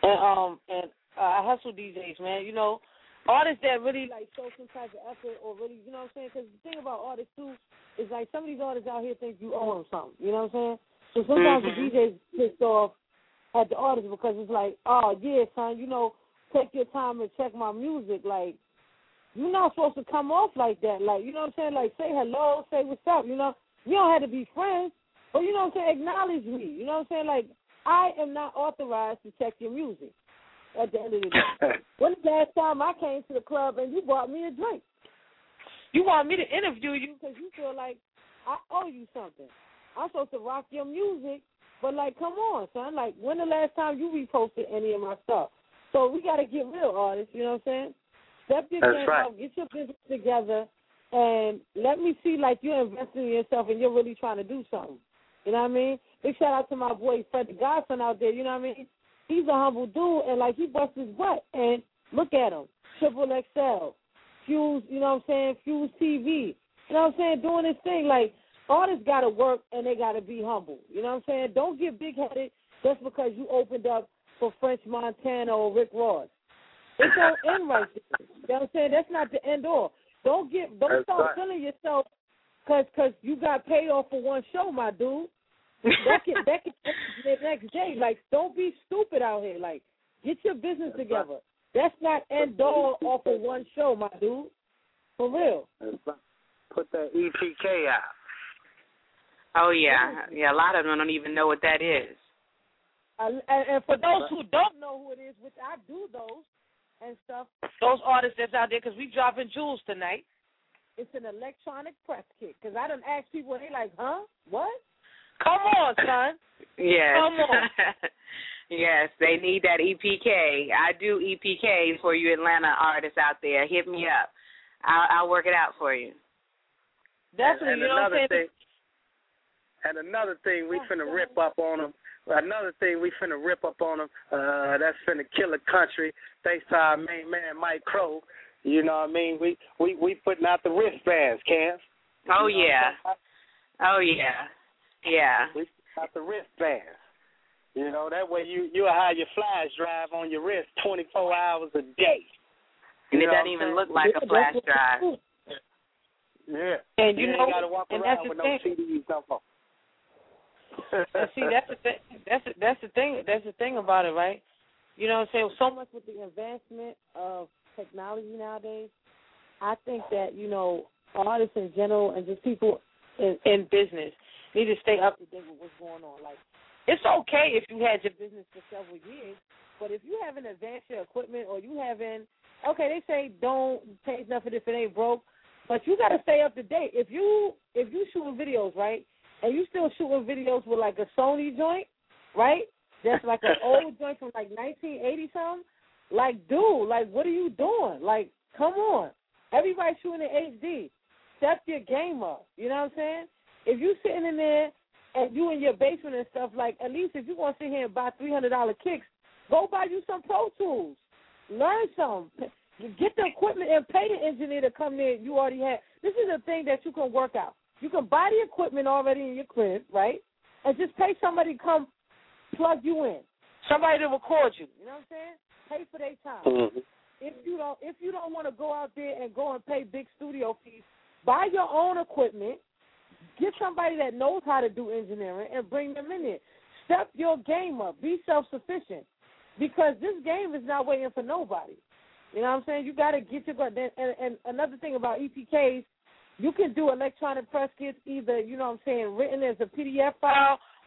S5: and Hustle DJs, man. You know, artists that really like show some type of effort or really, you know what I'm saying? Because the thing about artists too is like some of these artists out here think you owe them something. You know what I'm saying? So sometimes the DJs pissed off at the artist because it's like, oh yeah, son, you know, take your time and check my music, like. You're not supposed to come off like that. Like, you know what I'm saying? Like, say hello, say what's up, you know? You don't have to be friends, but, you know what I'm saying? Acknowledge me. You know what I'm saying? Like, I am not authorized to check your music at the end of the day. When the last time I came to the club and you bought me a drink? You want me to interview you because you feel like I owe you something. I'm supposed to rock your music, but, like, come on, son. Like, when the last time you reposted any of my stuff? So we got to get real, artists, you know what I'm saying? Step your game out, get your business together, and let me see like you're investing in yourself and you're really trying to do something. You know what I mean? Big shout out to my boy Fred the Godson out there, you know what I mean? He's a humble dude, and like he busts his butt, and look at him. Triple XL, Fuse, you know what I'm saying? Fuse TV, you know what I'm saying? Doing his thing. Like, artists got to work and they got to be humble. You know what I'm saying? Don't get big-headed just because you opened up for French Montana or Rick Ross. It's don't end right there. You know what I'm saying? That's not the end all. Don't start feeling yourself because you got paid off for one show, my dude. That can the next day. Like, don't be stupid out here. Like, get your business together. That's not end all off of one show, my dude. For real.
S6: Put that EPK out.
S1: Oh, yeah. Yeah, a lot of them don't even know what that is.
S5: And for those who don't know who it is, which I do those, and stuff, those artists that's out there, because we dropping jewels tonight, it's an electronic press kit. Because I done asked people, and they like, huh? What? Come on, son.
S1: Yes.
S5: Come on.
S1: Yes, they need that EPK. I do EPK for you Atlanta artists out there. Hit me up. I'll work it out for you.
S5: Definitely, you know what I'm saying?
S6: And another thing we finna rip up on them. Another thing we finna rip up on them, that's finna kill the country. Thanks to our main man, Mike Crow. You know what I mean? We putting out the wristbands, Cam.
S1: Oh, yeah. Oh, yeah. Yeah.
S6: We put out the wristbands. You know, that way you'll have your flash drive on your wrist 24 hours a day.
S1: And it doesn't even look like a flash drive.
S6: Yeah.
S5: And you know,
S6: gotta walk
S5: and
S6: around
S5: that's
S6: with
S5: the
S6: no
S5: thing.
S6: CDs no more.
S5: And see, that's the thing. That's the thing. That's the thing about it, right? You know what I'm saying? So much with the advancement of technology nowadays, I think that, you know, artists in general and just people in business need to stay up to date with what's going on. Like, it's okay if you had your business for several years, but if you haven't advanced your equipment or you haven't, okay, they say don't change nothing if it ain't broke, but you got to stay up to date. If you shooting videos, right, and you still shooting videos with like a Sony joint, right, that's like an old joint from like 1980 something, like, dude, like, what are you doing? Like, come on. Everybody shooting in HD. Step your game up. You know what I'm saying? If you sitting in there and you in your basement and stuff, like, at least if you want to sit here and buy $300 kicks, go buy you some Pro Tools. Learn some. Get the equipment and pay the engineer to come there you already have. This is a thing that you can work out. You can buy the equipment already in your crib, right, and just pay somebody to come plug you in, somebody to record you. You know what I'm saying? Pay for their time.
S6: Mm-hmm.
S5: If you don't want to go out there and go and pay big studio fees, buy your own equipment. Get somebody that knows how to do engineering and bring them in there. Step your game up. Be self-sufficient, because this game is not waiting for nobody. You know what I'm saying? You got to get your – and another thing about EPKs, you can do electronic press kits either, you know what I'm saying, written as a PDF file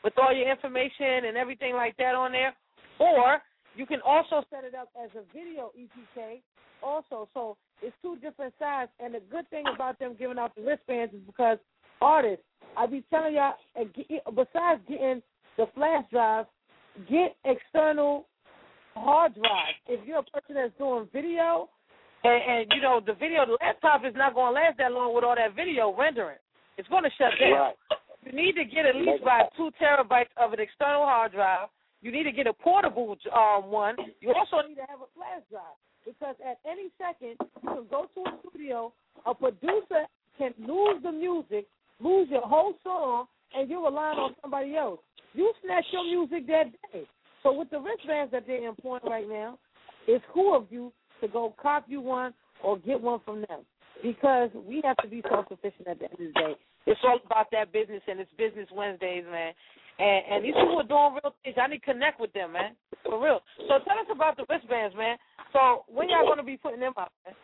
S5: with all your information and everything like that on there. Or you can also set it up as a video EPK also. So it's two different sides. And the good thing about them giving out the wristbands is because artists, I be telling y'all, besides getting the flash drive, get external hard drives. If you're a person that's doing video, and you know, the laptop is not going to last that long with all that video rendering. It's going to shut down.
S6: Right.
S5: You need to get at least about 2 terabytes of an external hard drive. You need to get a portable one. You also need to have a flash drive because at any second you can go to a studio, a producer can lose the music, lose your whole song, and you're relying on somebody else. You snatch your music that day. So with the wristbands that they're employing right now, it's cool of you to go cop you one or get one from them because we have to be self-sufficient at the end of the day. It's all about that business, and it's Business Wednesdays, man. And these people are doing real things. I need to connect with them, man, for real. So tell us about the wristbands, man. So when y'all going to be putting them out, man?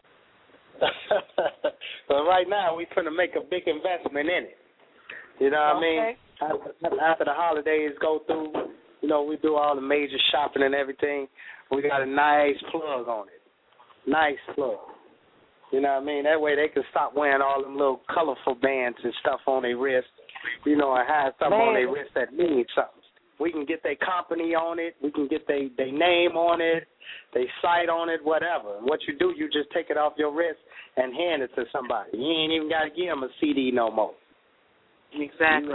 S6: Well, right now we're going to make a big investment in it. You know what I mean? After the holidays go through, you know, we do all the major shopping and everything. We got a nice plug on it. Nice plug. You know what I mean? That way they can stop wearing all them little colorful bands and stuff on their wrist, you know, and have something on their wrist that means something. We can get their company on it. We can get their name on it, their site on it, whatever. What you do, you just take it off your wrist and hand it to somebody. You ain't even got to give them a CD no more.
S1: Exactly.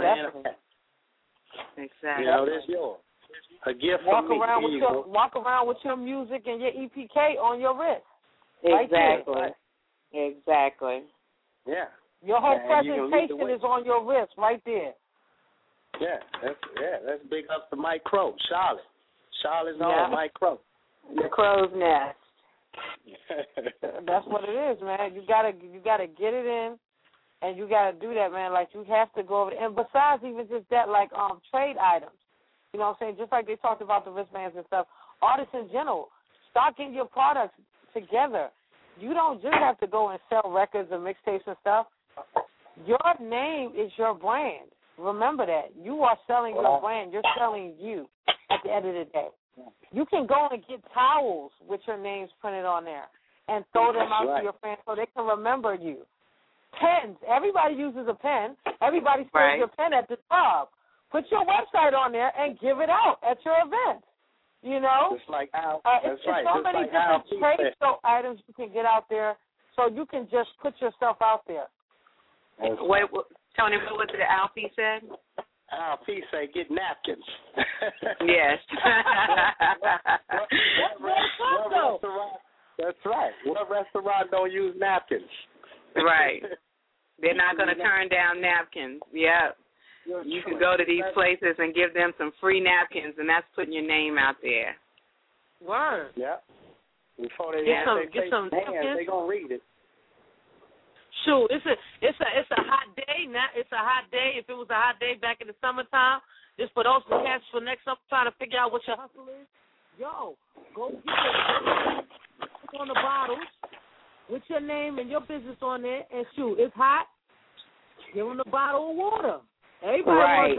S6: You know, that's yours. A gift
S5: walk
S6: from me.
S5: around walk around with your music and your EPK on your wrist.
S1: Exactly.
S5: Right there.
S1: Exactly.
S6: Yeah.
S5: Your whole presentation is on your wrist right there.
S6: Yeah, that's big up to Mike Crow, Charlotte. Charlotte's on Mike Crow.
S1: The crow's nest.
S5: That's what it is, man. You gotta get it in, and you gotta do that, man. Like you have to go over it. And besides even just that, like trade items. You know what I'm saying? Just like they talked about the wristbands and stuff. Artists in general, start getting your products together. You don't just have to go and sell records and mixtapes and stuff. Your name is your brand. Remember that. You are selling your brand. You're selling you at the end of the day. You can go and get towels with your names printed on there and throw them out to your friends so they can remember you. Pens. Everybody uses a pen. Everybody steals your pen at the job. Put your website on there and give it out at your event. You know?
S6: Just like Al.
S5: It's so many different trade show items you can get out there so you can just put yourself out there.
S1: Wait, Tony, what was it Alfie said?
S6: Alfie said get napkins.
S1: Yes.
S6: That's right. What restaurant don't use napkins?
S1: Right. They're not going to turn down napkins. Yeah. You can go to these places and give them some free napkins, and that's putting your name out there.
S5: Word.
S6: Yeah. Before they
S5: get some napkins,
S6: they gonna read it.
S5: Shoot, it's a hot day now. It's a hot day. If it was a hot day back in the summertime, just for those cats for next summer trying to figure out what your hustle is. Yo, go get your on the bottles with your name and your business on there, and shoot, it's hot. Give them a bottle of water. Everybody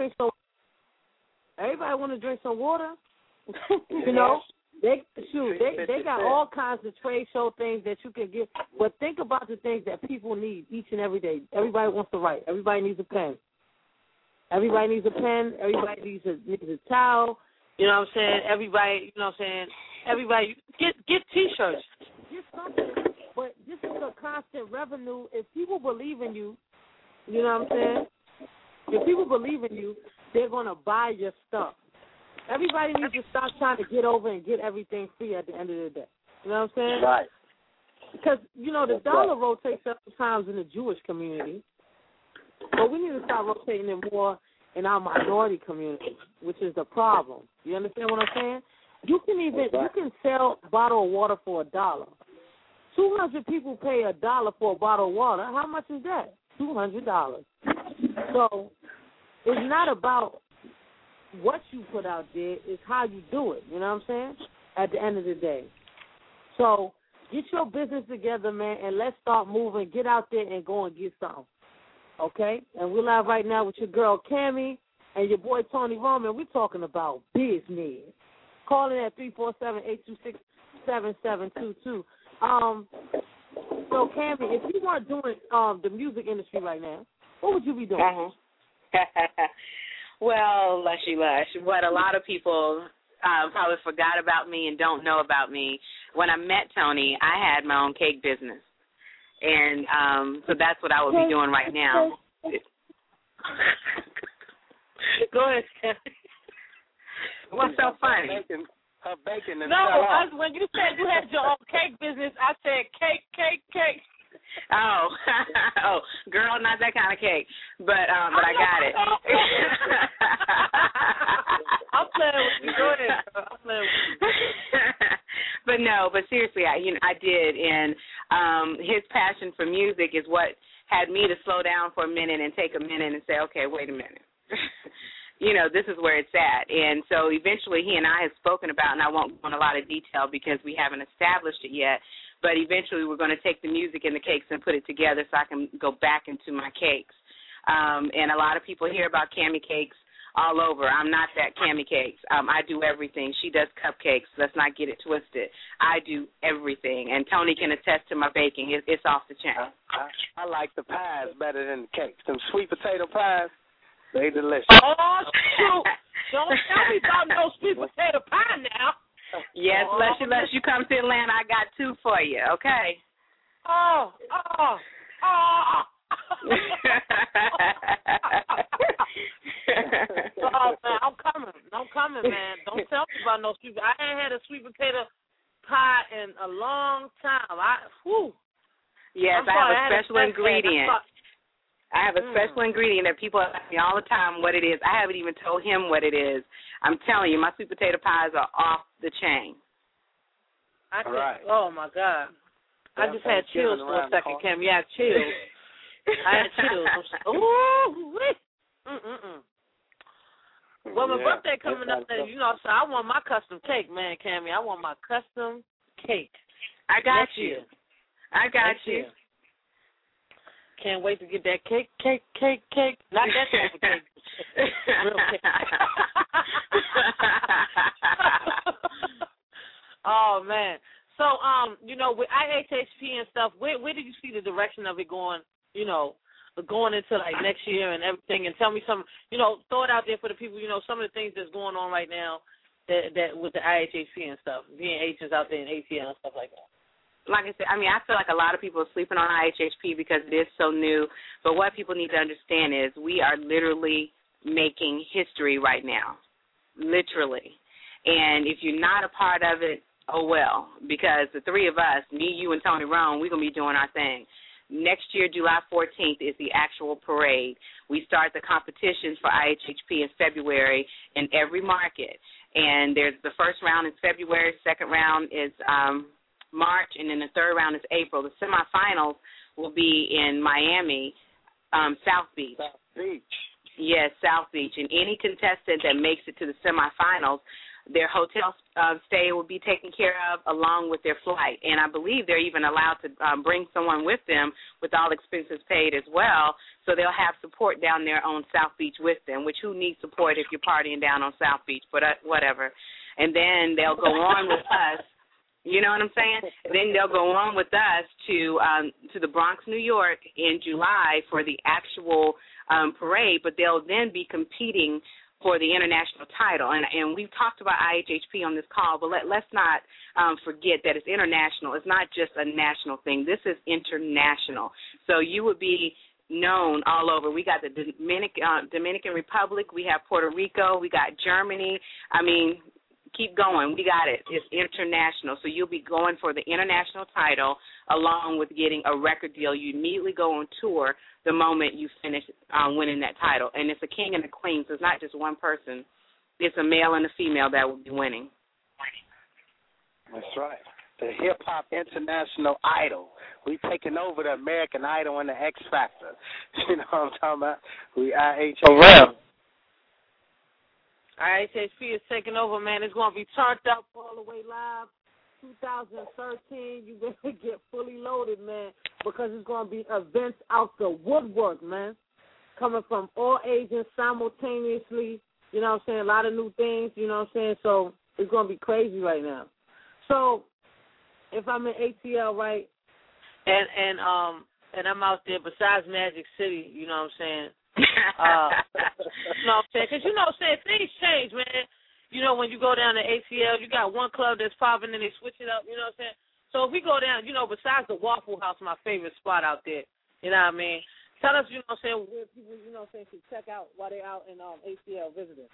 S5: want to drink some water. You know, they got all kinds of trade show things that you can get. But think about the things that people need each and every day. Everybody wants to write. Everybody needs a pen. Everybody needs a pen. Everybody needs a towel. You know what I'm saying? Everybody, you know what I'm saying? Everybody get T-shirts. Get something. But this is a constant revenue. If people believe in you, you know what I'm saying? If people believe in you, they're going to buy your stuff. Everybody needs to stop trying to get over and get everything free at the end of the day. You know what I'm saying?
S6: Right.
S5: Because, you know, the dollar rotates sometimes in the Jewish community, but we need to start rotating it more in our minority community, which is the problem. You understand what I'm saying? You can sell a bottle of water for $1. 200 people pay $1 for a bottle of water. How much is that? $200. So it's not about what you put out there, it's how you do it. You know what I'm saying? At the end of the day. So get your business together, man, and let's start moving. Get out there and go and get something. Okay? And we're live right now with your girl, Cammie, and your boy Tony Roman. We're talking about business. Call in at 347-826-7722. So, Cammy, if you weren't doing the music industry right now, what would you be doing?
S1: Well, Lushy Lush, what a lot of people probably forgot about me and don't know about me, when I met Tony, I had my own cake business. And so that's what I would be doing right now.
S5: Go ahead, Cammy.
S1: What's so funny?
S6: Her bacon is
S5: when you said you had your own cake business, I said cake.
S1: Oh, girl, not that kind of cake, but I got it.
S5: I'm playing with you. Go ahead. I'm playing with you.
S1: But seriously, I did, and his passion for music is what had me to slow down for a minute and take a minute and say, okay, wait a minute. This is where it's at. And so eventually he and I have spoken about, and I won't go into a lot of detail because we haven't established it yet, but eventually we're going to take the music and the cakes and put it together so I can go back into my cakes. And a lot of people hear about Cammy Cakes all over. I'm not that Cammy Cakes. I do everything. She does cupcakes. Let's not get it twisted. I do everything. And Tony can attest to my baking. It's off the chain.
S6: I like the pies better than the cakes. Them sweet potato pies, they delicious.
S5: Oh, shoot. Don't tell me about no sweet potato pie now.
S1: Yes, Lushy, you come to Atlanta, I got 2 for you, okay?
S5: Oh. Man, I'm coming, man. Don't tell me about no sweet. I ain't had a sweet potato pie in a long time.
S1: Yes, I have a special ingredient. I have a special ingredient that people ask me all the time what it is. I haven't even told him what it is. I'm telling you, my sweet potato pies are off the chain.
S5: Oh, my God. I just had chills for a second, Cam. Yeah, chills. I had chills. Ooh, Well, my birthday coming up, and so I want my custom cake, man, Cammy. I want my custom cake.
S1: I got you. I got you.
S5: Can't wait to get that cake. Not that type of cake. Real cake. Oh, man. So, with IHHP and stuff, where do you see the direction of it going, going into, like, next year and everything? And tell me some, throw it out there for the people, some of the things that's going on right now that with the IHHP and stuff, being agents out there in ATL and stuff like that.
S1: Like I said, I feel like a lot of people are sleeping on IHHP because it is so new. But what people need to understand is we are literally making history right now, literally. And if you're not a part of it, oh well, because the 3 of us, me, you, and Tony Rome, we're going to be doing our thing. Next year, July 14th, is the actual parade. We start the competitions for IHHP in February in every market. And there's the first round is February, second round is March, and then the third round is April. The semifinals will be in Miami, South Beach.
S6: South Beach.
S1: Yes, South Beach. And any contestant that makes it to the semifinals, their hotel stay will be taken care of along with their flight. And I believe they're even allowed to bring someone with them with all expenses paid as well, so they'll have support down there on South Beach with them, which who needs support if you're partying down on South Beach, but whatever. And then they'll go on with us. You know what I'm saying? Then they'll go on with us to the Bronx, New York in July for the actual parade, but they'll then be competing for the international title. And we've talked about IHHP on this call, but let's not forget that it's international. It's not just a national thing. This is international. So you would be known all over. We got the Dominican Republic. We have Puerto Rico. We got Germany. Keep going. We got it. It's international. So you'll be going for the international title along with getting a record deal. You immediately go on tour the moment you finish winning that title. And it's a king and a queen, so it's not just one person. It's a male and a female that will be winning.
S6: That's right. The Hip-Hop International Idol. We taking over the American Idol and the X Factor. You know what I'm talking about? We IHHP.
S5: IHHP is taking over, man. It's going to be turned up all the way live. 2013, you're going to get fully loaded, man, because it's going to be events out the woodwork, man. coming from all ages simultaneously. You know what I'm saying? A lot of new things, you know what I'm saying? So it's going to be crazy right now. So if I'm in ATL, right, and I'm out there besides Magic City, you know what I'm saying? You know what I'm saying? Because, you know what I'm saying, things change, man. You know, when you go down to ATL, you got one club that's popping and they switch it up, you know what I'm saying? So if we go down, you know, besides the Waffle House, my favorite spot out there, you know what I mean? Tell us, you know what I'm saying, where people, you know what I'm saying, can check out while they're out in ATL visiting.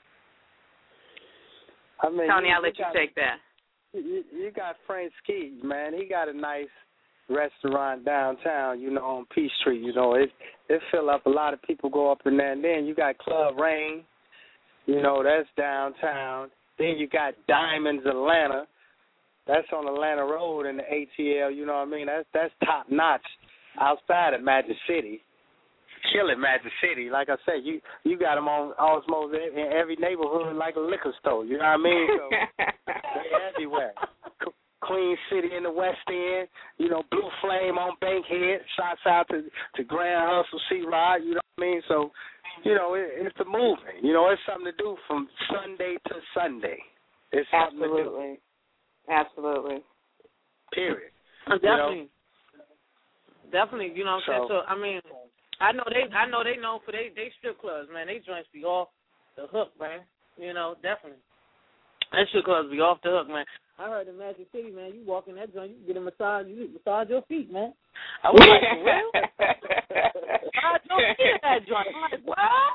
S6: I mean,
S1: Tony, I'll let you take that.
S6: You got Frank Ski, man. He got a nice restaurant downtown, you know, on Peachtree. You know, it fill up. A lot of people go up in there. And then you got Club Rain, you know, that's downtown. Then you got Diamonds Atlanta. That's on Atlanta Road in the ATL, you know what I mean? That's top notch outside of Magic City. Killing Magic City. Like I said, you got them on almost in every neighborhood like a liquor store, you know what I mean? So they're everywhere. Queen City in the West End, you know, Blue Flame on Bankhead. Shouts out to Grand Hustle, C-Rod, you know what I mean? So, you know, it's a movement. You know, it's something to do from Sunday to Sunday. It's something to do.
S1: Absolutely.
S6: Period.
S5: Definitely. Definitely, you know what I'm saying? So, I mean, I know they known for they strip clubs, man. They joints be off the hook, man. You know, definitely. That strip clubs be off the hook, man. I heard in Magic City, man, you walk in that joint, you can get a massage, you massage your feet, man. I was like, for real? Massage your feet in that joint. I'm like, what?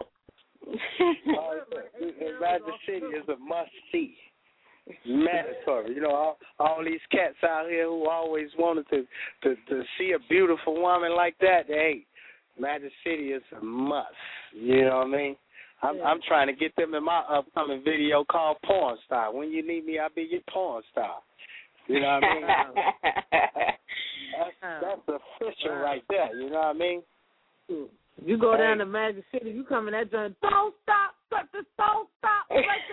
S6: Magic City is a must-see. Mandatory. You know, all these cats out here who always wanted to see a beautiful woman like that, hey, Magic City is a must. You know what I mean? I'm trying to get them in my upcoming video called Porn Star. When you need me, I'll be your porn star. You know what I mean? That's official right there. You know what I mean?
S5: You go down to Magic City, you come in that joint, don't stop, don't stop.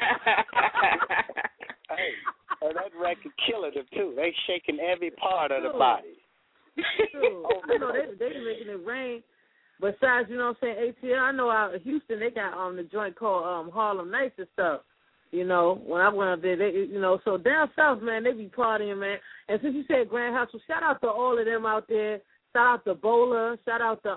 S6: Hey, that record killing them too. They shaking every part of the body.
S5: True. I know they making it rain. Besides, you know what I'm saying, ATL, I know out in Houston they got the joint called Harlem Nights and stuff. You know, when I went up there, they, you know, so down south, man, they be partying, man. And since you said Grand Hustle, shout out to all of them out there. Shout out to Bowler. Shout out to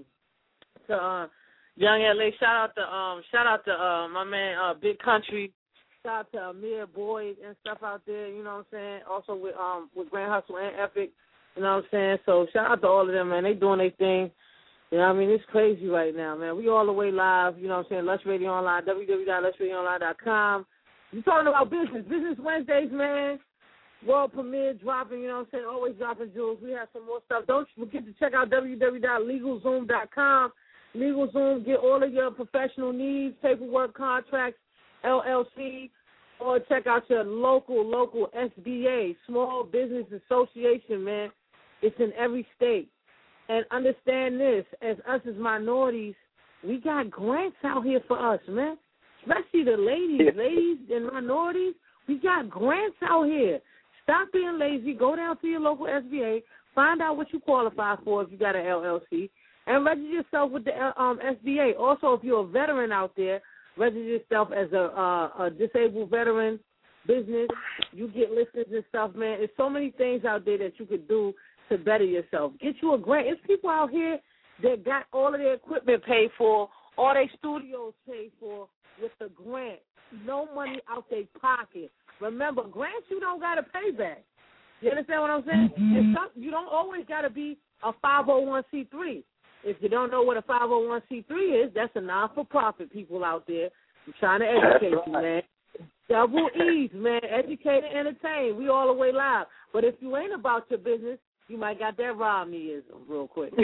S5: Young LA. Shout out to my man Big Country. Shout out to Amir Boyd and stuff out there. You know what I'm saying. Also with Grand Hustle and Epic. You know what I'm saying. So shout out to all of them, man. They doing their thing. You know what I mean? It's crazy right now, man. We all the way live, you know what I'm saying, Lush Radio Online, www.lushradioonline.com. You talking about business. Business Wednesdays, man. World premiere dropping, you know what I'm saying, always dropping jewels. We have some more stuff. Don't forget to check out www.legalzoom.com. LegalZoom, get all of your professional needs, paperwork, contracts, LLC, or check out your local SBA, Small Business Association, man. It's in every state. And understand this, as us as minorities, we got grants out here for us, man. Especially the ladies and minorities, we got grants out here. Stop being lazy. Go down to your local SBA. Find out what you qualify for if you got an LLC. And register yourself with the SBA. Also, if you're a veteran out there, register yourself as a disabled veteran business. You get listings and stuff, man. There's so many things out there that you could do to better yourself. Get you a grant. There's people out here that got all of their equipment paid for, all their studios paid for with the grant. No money out their pocket. Remember, grants you don't got to pay back. You understand what I'm saying? You don't always got to be a 501c3. If you don't know what a 501c3 is, that's a non-for-profit, people out there. I'm trying to educate you, man. Double E's, man. Educate and entertain. We all the way live. But if you ain't about your business, you might got that Romneyism real quick.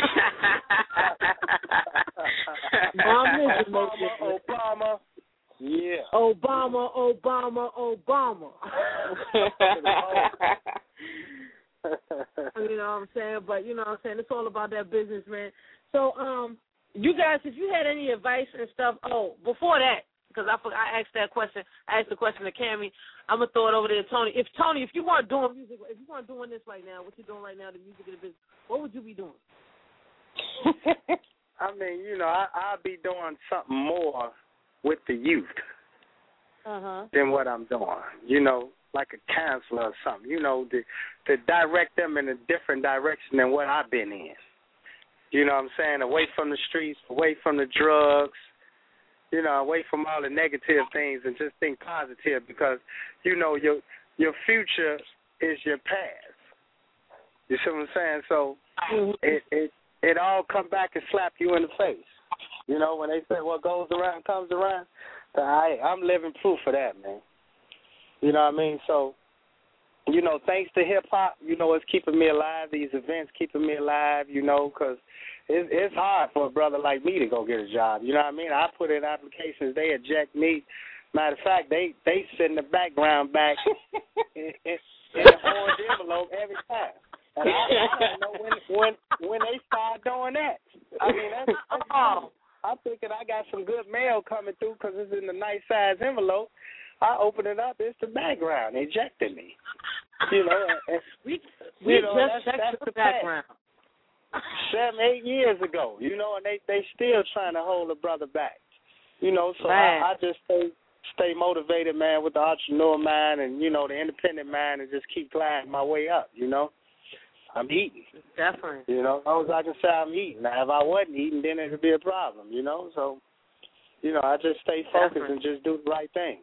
S6: Obama. Yeah.
S5: Obama. You know what I'm saying? But you know what I'm saying? It's all about that business, man. So, you guys, if you had any advice and stuff, before that, because I asked that question, I asked the question to Cammie, I'm going to throw it over there to Tony. If you weren't doing music, if you weren't doing this right now, what you're doing right now, the music and the business, what would you be doing?
S6: I mean, you know, I'll be doing something more with the youth than what I'm doing. You know, like a counselor or something. You know, to direct them in a different direction than what I've been in. You know what I'm saying? Away from the streets, away from the drugs, you know, away from all the negative things, and just think positive, because, you know, your future is your past. You see what I'm saying? So it all come back and slap you in the face. You know, when they say what goes around comes around, I'm living proof of that, man. You know what I mean? So, you know, thanks to hip-hop, you know, it's keeping me alive. These events keeping me alive, you know, because it's hard for a brother like me to go get a job. You know what I mean? I put in applications. They eject me. Matter of fact, they send the background back in the orange envelope every time. And I don't know when they start doing that. I mean, that's I'm thinking I got some good mail coming through because it's in a nice size envelope. I open it up, it's the background ejecting me. You know, and
S5: we
S6: just
S5: checked the background
S6: 7-8 years ago. You know, and they still trying to hold a brother back. You know, so I just stay motivated, man, with the entrepreneur mind and, you know, the independent mind, and just keep gliding my way up. You know, I'm eating.
S5: Definitely.
S6: You know, as long as I can say I'm eating. Now, if I wasn't eating, then it would be a problem. You know, so you know, I just stay focused and just do the right thing.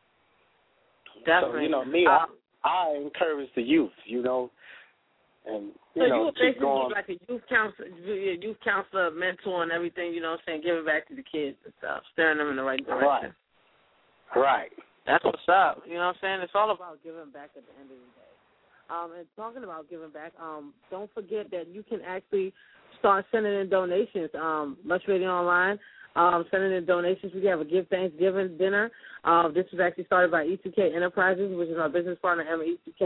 S5: Definitely.
S6: So, you know, me, I encourage the youth, you know, and, you
S5: so
S6: know,
S5: you would
S6: keep
S5: basically
S6: going.
S5: be like a youth counselor, mentor, and everything, you know what I'm saying, giving back to the kids and stuff, steering them in the right direction.
S6: Right.
S5: That's what's up. You know what I'm saying? It's all about giving back at the end of the day. And talking about giving back, don't forget that you can actually start sending in donations. Lush Radio Online, sending in donations. We have a Give Thanksgiving dinner. This was actually started by E2K Enterprises, which is our business partner, Emma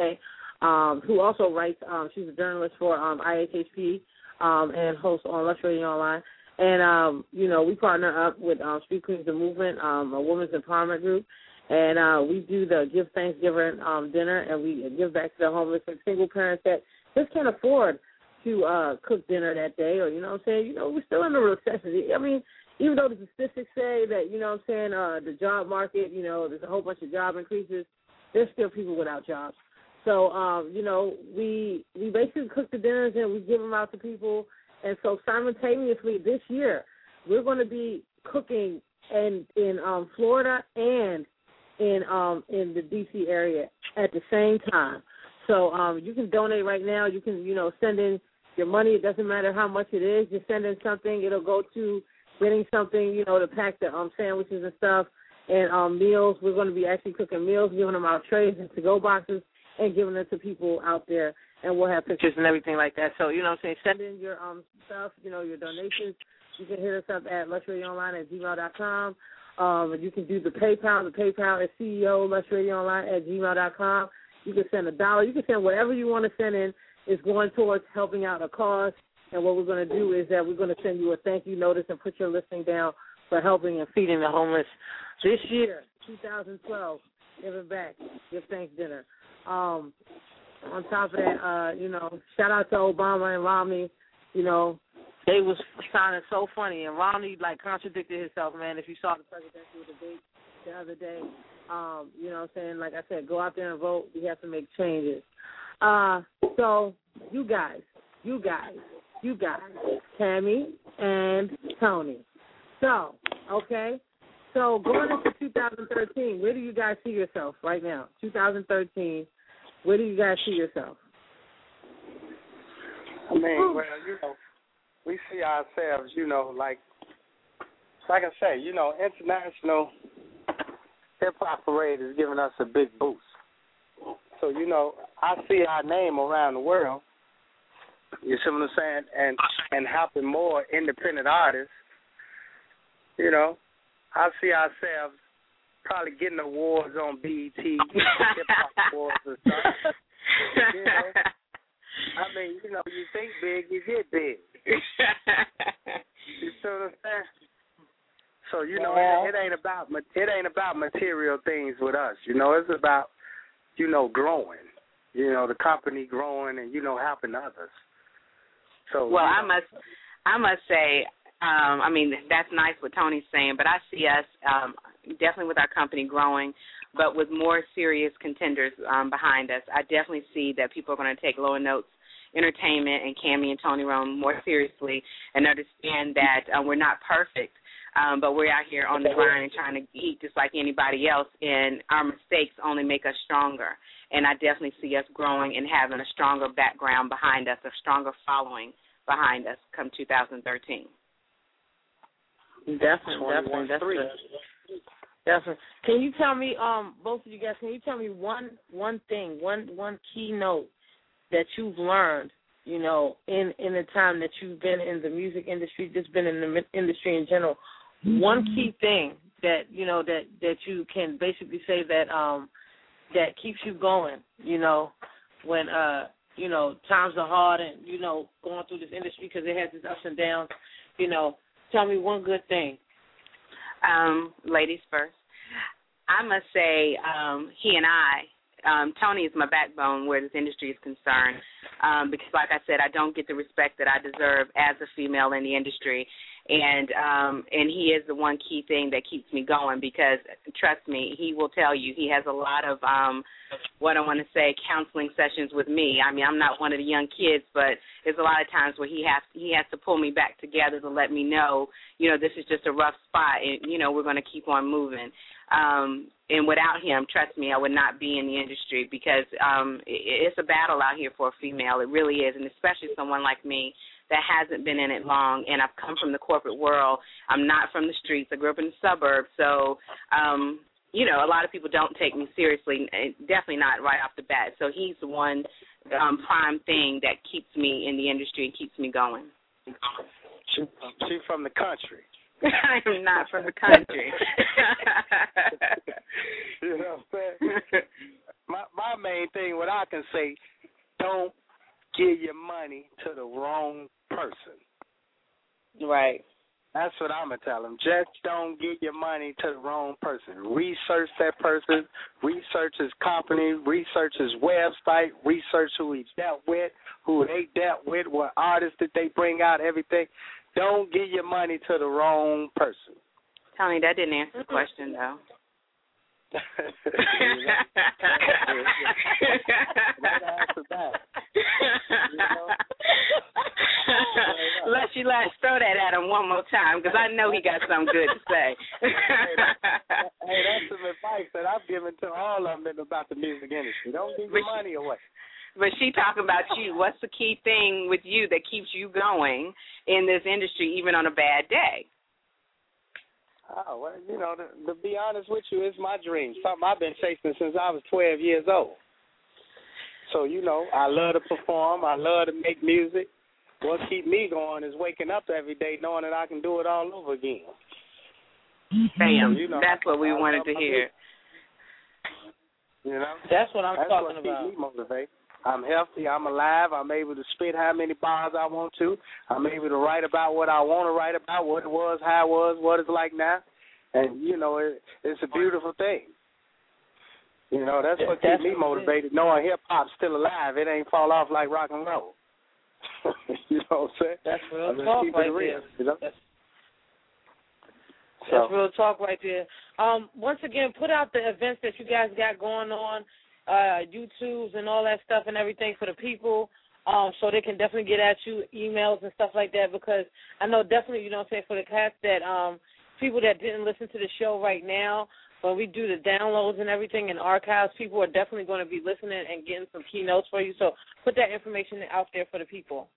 S5: E2K, who also writes. She's a journalist for IHHP and hosts on Lush Radio Online. And, you know, we partner up with Street Queens the Movement, a women's empowerment group. And we do the Give Thanksgiving dinner, and we give back to the homeless and single parents that just can't afford to cook dinner that day, or, you know what I'm saying, you know, we're still in a recession. I mean, even though the statistics say that, you know what I'm saying, the job market, you know, there's a whole bunch of job increases, there's still people without jobs. So, you know, we basically cook the dinners and we give them out to people. And so simultaneously this year, we're going to be cooking in Florida and in the D.C. area at the same time. So you can donate right now. You can, you know, send in your money. It doesn't matter how much it is. Just send in something. It'll go to getting something, you know, to pack the sandwiches and stuff and meals. We're going to be actually cooking meals, giving them out trays and to-go boxes and giving them to people out there. And we'll have pictures and everything like that. So, you know what I'm saying, send in your stuff, you know, your donations. You can hit us up at lushradioonline@gmail.com. You can do the PayPal. The PayPal is CEO lushradioonline@gmail.com. You can send $1. You can send whatever you want to send in. It's going towards helping out a cause. And what we're going to do is that we're going to send you a thank you notice and put your listing down for helping and feeding the homeless this year, 2012. Giving back, Give Thanks dinner. On top of that, you know, shout out to Obama and Romney. You know, they was sounding so funny, and Romney like contradicted himself, man. If you saw the presidential debate the other day, you know what I'm saying? Like I said, go out there and vote. We have to make changes. So you guys, Tammy and Tony. So, okay. So going into 2013, where do you guys see yourself right now? 2013, where do you guys see yourself?
S6: I mean, well, you know, we see ourselves, you know, like I say, you know, International Hip-Hop Parade is giving us a big boost. So, you know, I see our name around the world, you see what I'm saying, and helping more independent artists. You know, I see ourselves probably getting awards on BET, hip-hop awards or something. You know, I mean, you know, you think big, you get big. You see what I'm saying? So, you know, it ain't about material things with us. You know, it's about, you know, growing. You know, the company growing and, you know, helping others. So,
S1: well, I must say, I mean, that's nice what Tony's saying, but I see us definitely with our company growing, but with more serious contenders behind us. I definitely see that people are going to take Low Notes Entertainment and Cammie and Tony Rome more seriously and understand that we're not perfect, but we're out here on the grind and trying to eat just like anybody else, and our mistakes only make us stronger. And I definitely see us growing and having a stronger background behind us, a stronger following behind us come 2013.
S5: Definitely. Definitely. Can you tell me, both of you guys, can you tell me one thing, one keynote that you've learned, you know, in the time that you've been in the music industry, just been in the industry in general, one key thing that, you know, that you can basically say that that keeps you going, you know, when, you know, times are hard and, you know, going through this industry because it has its ups and downs, you know, tell me one good thing.
S1: Ladies first. I must say he and I, Tony is my backbone where this industry is concerned because, like I said, I don't get the respect that I deserve as a female in the industry. And he is the one key thing that keeps me going because, trust me, he will tell you he has a lot of, what I want to say, counseling sessions with me. I mean, I'm not one of the young kids, but there's a lot of times where he has to pull me back together to let me know, you know, this is just a rough spot and, you know, we're going to keep on moving. And without him, trust me, I would not be in the industry because it's a battle out here for a female. It really is, and especially someone like me that hasn't been in it long, and I've come from the corporate world. I'm not from the streets. I grew up in the suburbs. So, you know, a lot of people don't take me seriously, definitely not right off the bat. So he's the one prime thing that keeps me in the industry and keeps me going.
S6: She's from the country.
S1: I am not from the country.
S6: You know what I'm saying? My main thing, what I can say, don't give your money to the wrong person.
S1: Right.
S6: That's what I'm going to tell them. Just don't give your money to the wrong person. Research that person, research his company, research his website, research who he dealt with, who they dealt with, what artists did they bring out, everything. Don't give your money to the wrong person.
S1: Tony, that didn't answer the question, though. Let you throw that at him one more time because I know he got something good to say.
S6: Hey, that's some advice that I've given to all of them about the music industry. Don't give your money away.
S1: But she talking about you. What's the key thing with you that keeps you going in this industry even on a bad day?
S6: Oh, well, you know, to be honest with you, it's my dream. Something I've been chasing since I was 12 years old. So, you know, I love to perform. I love to make music. What keeps me going is waking up every day knowing that I can do it all over again.
S1: Bam.
S6: So, you know,
S1: that's what we wanted to hear.
S6: You know?
S5: That's what I'm talking
S6: about.
S5: That's
S6: what keeps me motivated. I'm healthy. I'm alive. I'm able to spit how many bars I want to. I'm able to write about what I want to write about, what it was, how it was, what it's like now. And, you know, it's a beautiful thing. You know, that's what keeps me motivated, knowing hip-hop's still alive. It ain't fall off like rock and roll. You know what I'm saying?
S5: That's real talk right there. You know? That's real talk right there. Once again, put out the events that you guys got going on, YouTubes and all that stuff and everything for the people, so they can definitely get at you, emails and stuff like that, because I know definitely, you know what I'm saying, for the cats that people that didn't listen to the show right now, when we do the downloads and everything and archives, people are definitely going to be listening and getting some keynotes for you. So put that information out there for the people.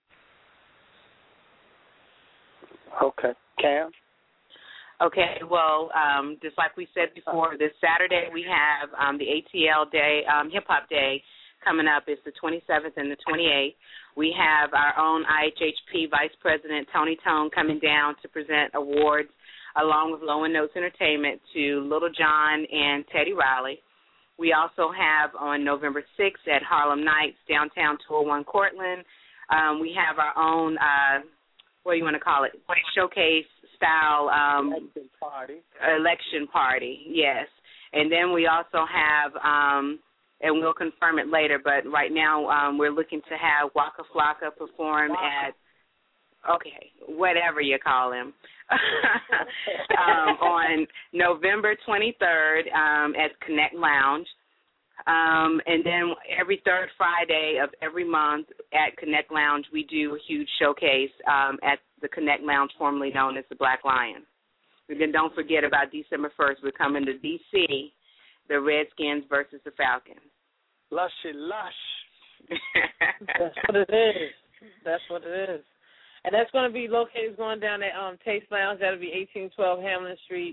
S6: Okay. Cam?
S1: Okay, well, just like we said before, this Saturday we have the ATL Day, Hip Hop Day coming up. It's the 27th and the 28th. We have our own IHHP Vice President Tony Tone coming down to present awards along with Low Notes Entertainment to Little John and Teddy Riley. We also have on November 6th at Harlem Nights, downtown 201 Cortland, we have our own, what do you want to call it, showcase style election party, yes. And then we also have, and we'll confirm it later, but right now we're looking to have Waka Flocka perform at okay, whatever you call him, on November 23rd at Connect Lounge. And then every third Friday of every month at Connect Lounge, we do a huge showcase at the Connect Lounge, formerly known as the Black Lion. And then don't forget about December 1st. We're coming to D.C., the Redskins versus the Falcons.
S6: Lushy lush.
S5: That's what it is. That's what it is. And that's going to be located going down at Taste Lounge. That'll be 1812 Hamlin Street,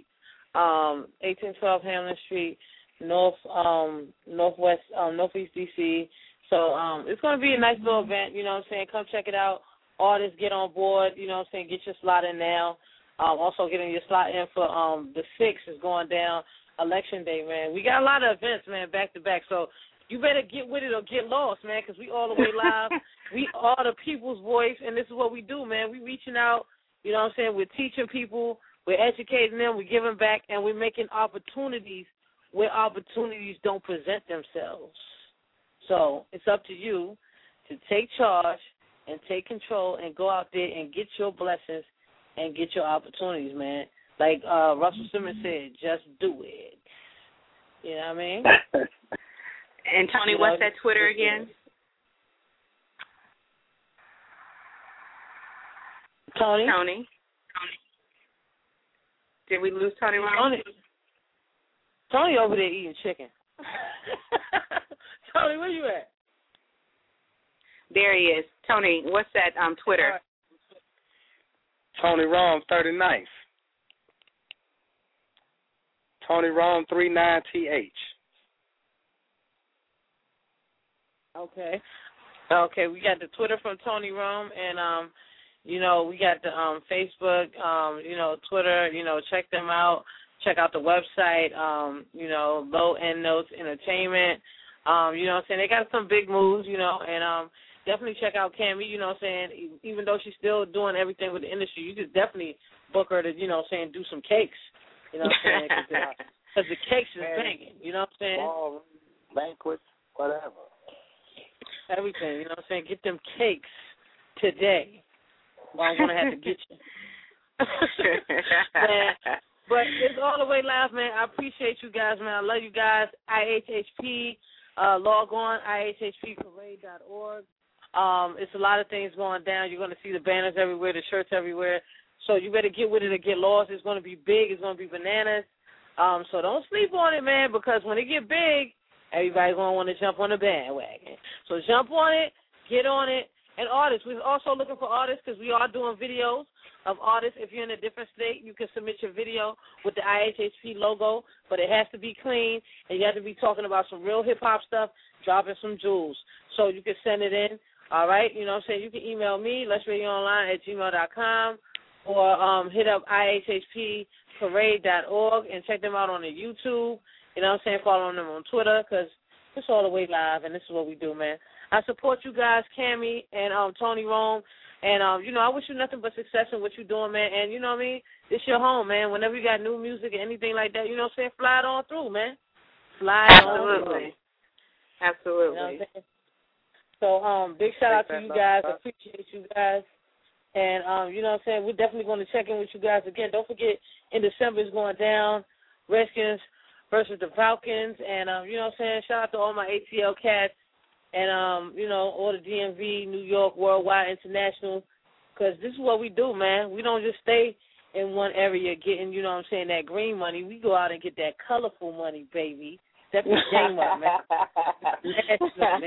S5: Northeast DC. So it's going to be a nice little event, you know what I'm saying? Come check it out. Artists, get on board, you know what I'm saying? Get your slot in now. Also getting your slot in for the 6th is going down, Election Day, man. We got a lot of events, man, back to back. So you better get with it or get lost, man, because we all the way live. We are the people's voice, and this is what we do, man. We reaching out, you know what I'm saying? We're teaching people. We're educating them. We're giving back, and we're making opportunities where opportunities don't present themselves. So it's up to you to take charge and take control and go out there and get your blessings and get your opportunities, man. Like Russell Simmons said, just do it. You know what I mean?
S1: And, Tony, what's that Twitter again? Tony. Did we lose Tony Rome?
S5: Tony over there eating chicken. Tony, where you at?
S1: There he is. Tony, what's that Twitter?
S5: Right.
S6: Tony Rome, 39th. Tony Rome, 39TH.
S5: Okay, we got the Twitter from Tony Rome, and, you know, we got the Facebook, you know, Twitter, you know, check them out. Check out the website, you know, Low End Notes Entertainment. You know what I'm saying? They got some big moves, you know, and definitely check out Cammie, you know what I'm saying? Even though she's still doing everything with the industry, you could definitely book her to, you know what I'm saying, do some cakes. You know what I'm saying? Because the cakes is banging, you know what I'm saying?
S6: Ball, banquets, whatever.
S5: Everything, you know what I'm saying? Get them cakes today. Well, I'm going to have to get you. Man, but it's all the way live, man. I appreciate you guys, man. I love you guys. IHHP, log on, IHHPparade.org. It's a lot of things going down. You're going to see the banners everywhere, the shirts everywhere. So you better get with it or get lost. It's going to be big. It's going to be bananas. So don't sleep on it, man, because when it get big, everybody's going to want to jump on the bandwagon. So jump on it, get on it. And artists, we're also looking for artists because we are doing videos of artists. If you're in a different state, you can submit your video with the IHHP logo, but it has to be clean, and you have to be talking about some real hip-hop stuff, dropping some jewels. So you can send it in, all right? You know what I'm saying? You can email me, letsradioonline@gmail.com, or hit up IHHPparade.org and check them out on the YouTube. You know what I'm saying? Follow them on Twitter because it's all the way live, and this is what we do, man. I support you guys, Cammie and Tony Rome, and, you know, I wish you nothing but success in what you're doing, man, and, you know what I mean? It's your home, man. Whenever you got new music or anything like that, you know what I'm saying, fly it on through, man. Fly it on through.
S1: Absolutely.
S5: You know what I'm saying? So, big shout-out to you guys. I appreciate you guys. And, you know what I'm saying, we're definitely going to check in with you guys again. Don't forget, in December is going down, Redskins versus the Falcons, and, you know what I'm saying, shout out to all my ATL cats. And, you know, all the DMV, New York, Worldwide, International, because this is what we do, man. We don't just stay in one area getting, you know what I'm saying, that green money. We go out and get that colorful money, baby. That's the game up, man. Man.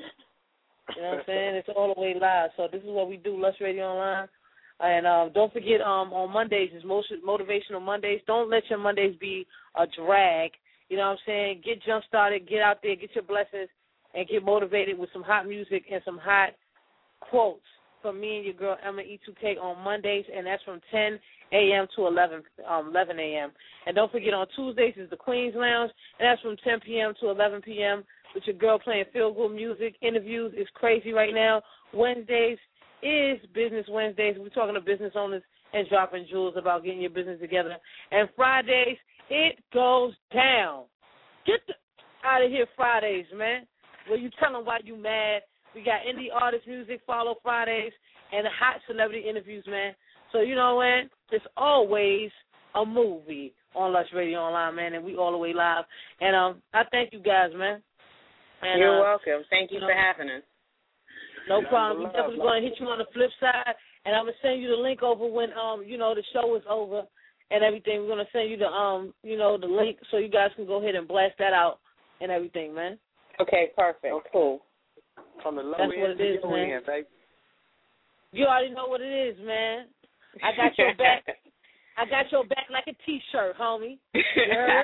S5: You know what I'm saying? It's all the way live. So this is what we do, Lust Radio Online. And don't forget, on Mondays, it's Motivational Mondays. Don't let your Mondays be a drag. You know what I'm saying? Get jump-started, get out there, get your blessings, and get motivated with some hot music and some hot quotes from me and your girl Emma E2K on Mondays, and that's from 10 a.m. to 11 a.m. And don't forget, on Tuesdays is the Queen's Lounge, and that's from 10 p.m. to 11 p.m. with your girl playing feel-good music. Interviews is crazy right now. Wednesdays is Business Wednesdays. We're talking to business owners and dropping jewels about getting your business together. And Fridays, it goes down. Get out of here Fridays, man. Where you tell them why you mad. We got indie artist music, follow Fridays. and the hot celebrity interviews, man. So, you know what? It's always a movie on Lush Radio Online, man, and we all the way live. And I thank you guys, man. And,
S1: you're welcome. Thank you for having us.
S5: No problem. We're definitely going to hit you on the flip side, and I'm going to send you the link over when, the show is over and everything. We're going to send you the, the link so you guys can go ahead and blast that out and everything, man.
S1: Okay, perfect. Cool.
S6: From the low
S5: That's
S6: end
S5: what it is,
S6: to the
S5: man.
S6: end, baby.
S5: You already know what it is, man. I got your back. I got your back like a T-shirt, homie. You heard?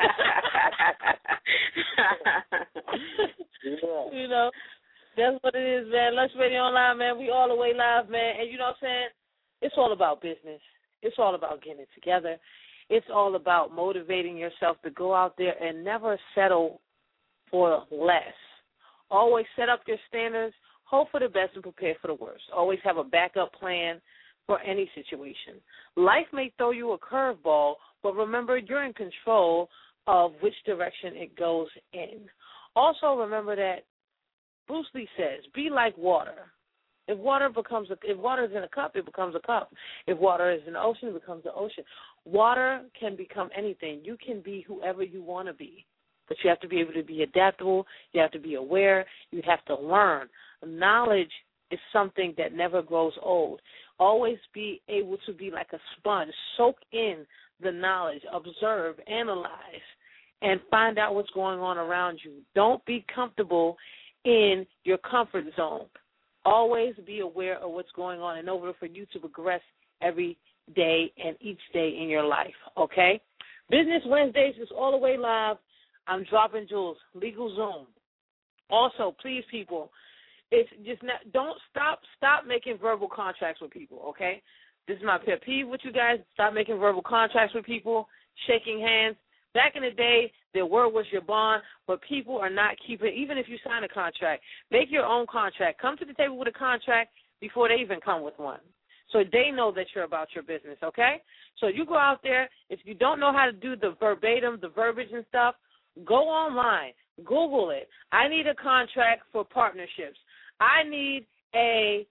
S5: You know, that's what it is, man. Lush Radio Online, man. We all the way live, man. And you know what I'm saying? It's all about business. It's all about getting it together. It's all about motivating yourself to go out there and never settle for less. Always set up your standards, hope for the best, and prepare for the worst. Always have a backup plan for any situation. Life may throw you a curveball, but remember you're in control of which direction it goes in. Also remember that Bruce Lee says, be like water. If water is in a cup, it becomes a cup. If water is in the ocean, it becomes the ocean. Water can become anything. You can be whoever you want to be. But you have to be able to be adaptable. You have to be aware. You have to learn. Knowledge is something that never grows old. Always be able to be like a sponge. Soak in the knowledge. Observe. Analyze. And find out what's going on around you. Don't be comfortable in your comfort zone. Always be aware of what's going on in order for you to progress every day and each day in your life, okay? Business Wednesdays is all the way live. I'm dropping jewels, LegalZoom. Also, please, people, it's just don't stop making verbal contracts with people, okay? This is my pet peeve with you guys. Stop making verbal contracts with people, shaking hands. Back in the day, their word was your bond, but people are not keeping, even if you sign a contract, make your own contract. Come to the table with a contract before they even come with one, so they know that you're about your business, okay? So you go out there. If you don't know how to do the verbatim, the verbiage and stuff, go online. Google it. I need a contract for partnerships. I need a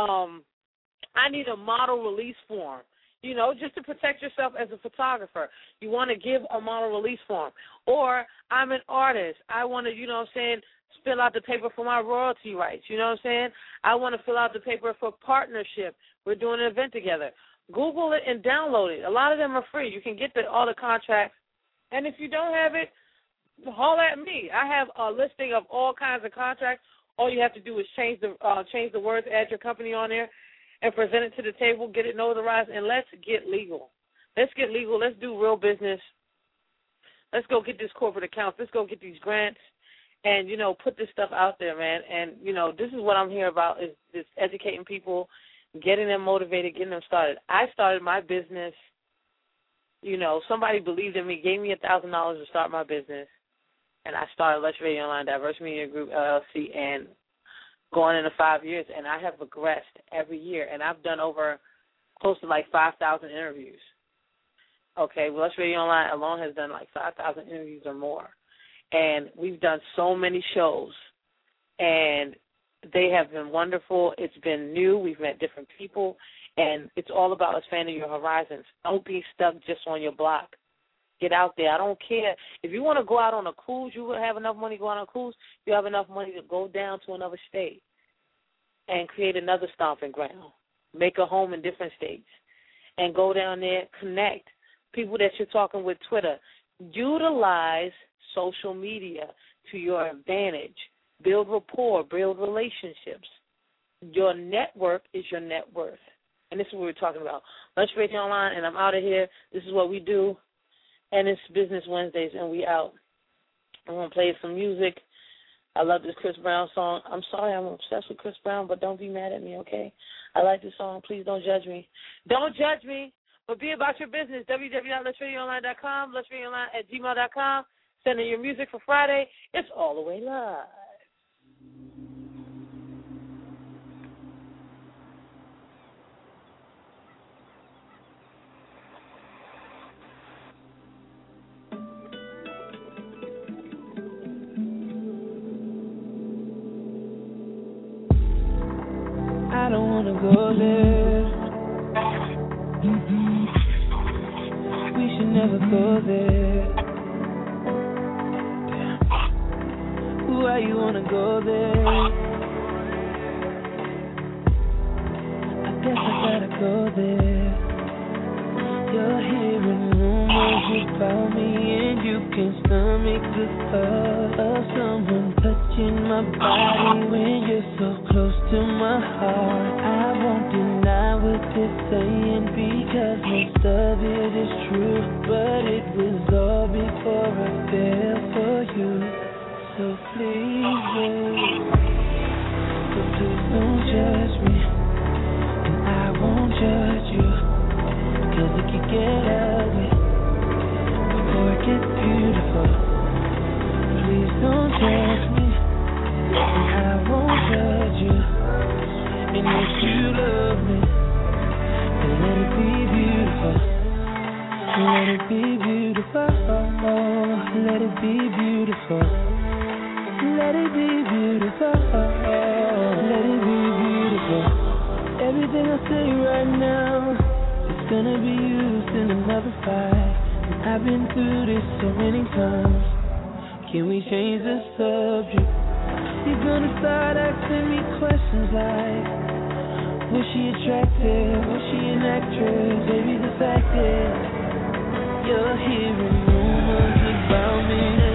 S5: model release form. You know, just to protect yourself as a photographer. You want to give a model release form. Or I'm an artist. I want to, fill out the paper for my royalty rights. You know what I'm saying? I want to fill out the paper for partnership. We're doing an event together. Google it and download it. A lot of them are free. You can get all the contracts. And if you don't have it, holler at me. I have a listing of all kinds of contracts. All you have to do is change the words, add your company on there, and present it to the table, get it notarized, and let's get legal. Let's get legal. Let's do real business. Let's go get this corporate accounts. Let's go get these grants and, put this stuff out there, man. And, this is what I'm here about is educating people, getting them motivated, getting them started. I started my business, somebody believed in me, gave me $1,000 to start my business, and I started Lush Radio Online Diverse Media Group, LLC, and going into 5 years, and I have progressed every year, and I've done over close to 5,000 interviews. Okay, Lush Radio Online alone has done 5,000 interviews or more, and we've done so many shows, and they have been wonderful. It's been new. We've met different people, and it's all about expanding your horizons. Don't be stuck just on your block. Get out there. I don't care. If you want to go out on a cruise, you have enough money to go on a cruise, you have enough money to go down to another state and create another stomping ground. Make a home in different states and go down there, connect. People that you're talking with, Twitter. Utilize social media to your advantage. Build rapport, build relationships. Your network is your net worth. And this is what we're talking about. Lush Radio Online, and I'm out of here. This is what we do. And it's Business Wednesdays, and we out. I'm going to play some music. I love this Chris Brown song. I'm sorry I'm obsessed with Chris Brown, but don't be mad at me, okay? I like this song. Please don't judge me. Don't judge me, but be about your business. www.lushradioonline.com, lushradioonline@gmail.com. Send in your music for Friday. It's all the way live.
S8: I
S3: don't wanna go there. We should never go there. Why you wanna go there? I guess I gotta go there. You're hearing rumors about me, and you can't stomach the thought of someone touching my body when you're so close to my heart. I won't deny what they're saying because most of it is true, but it was all before I fell for you. So please wait, so please don't judge me, and I won't judge you, cause it could get ugly before it gets beautiful. Please don't judge me, and I won't judge you, and if you love me, then let it be beautiful. Let it be beautiful, let it be beautiful. Let it be beautiful, let it be beautiful. Everything I say right now is gonna be used in another fight. And I've been through this so many times. Can we change the subject? You're gonna start asking me questions like, was she attractive? Was she an actress? Baby, the fact is, you're hearing rumors about me.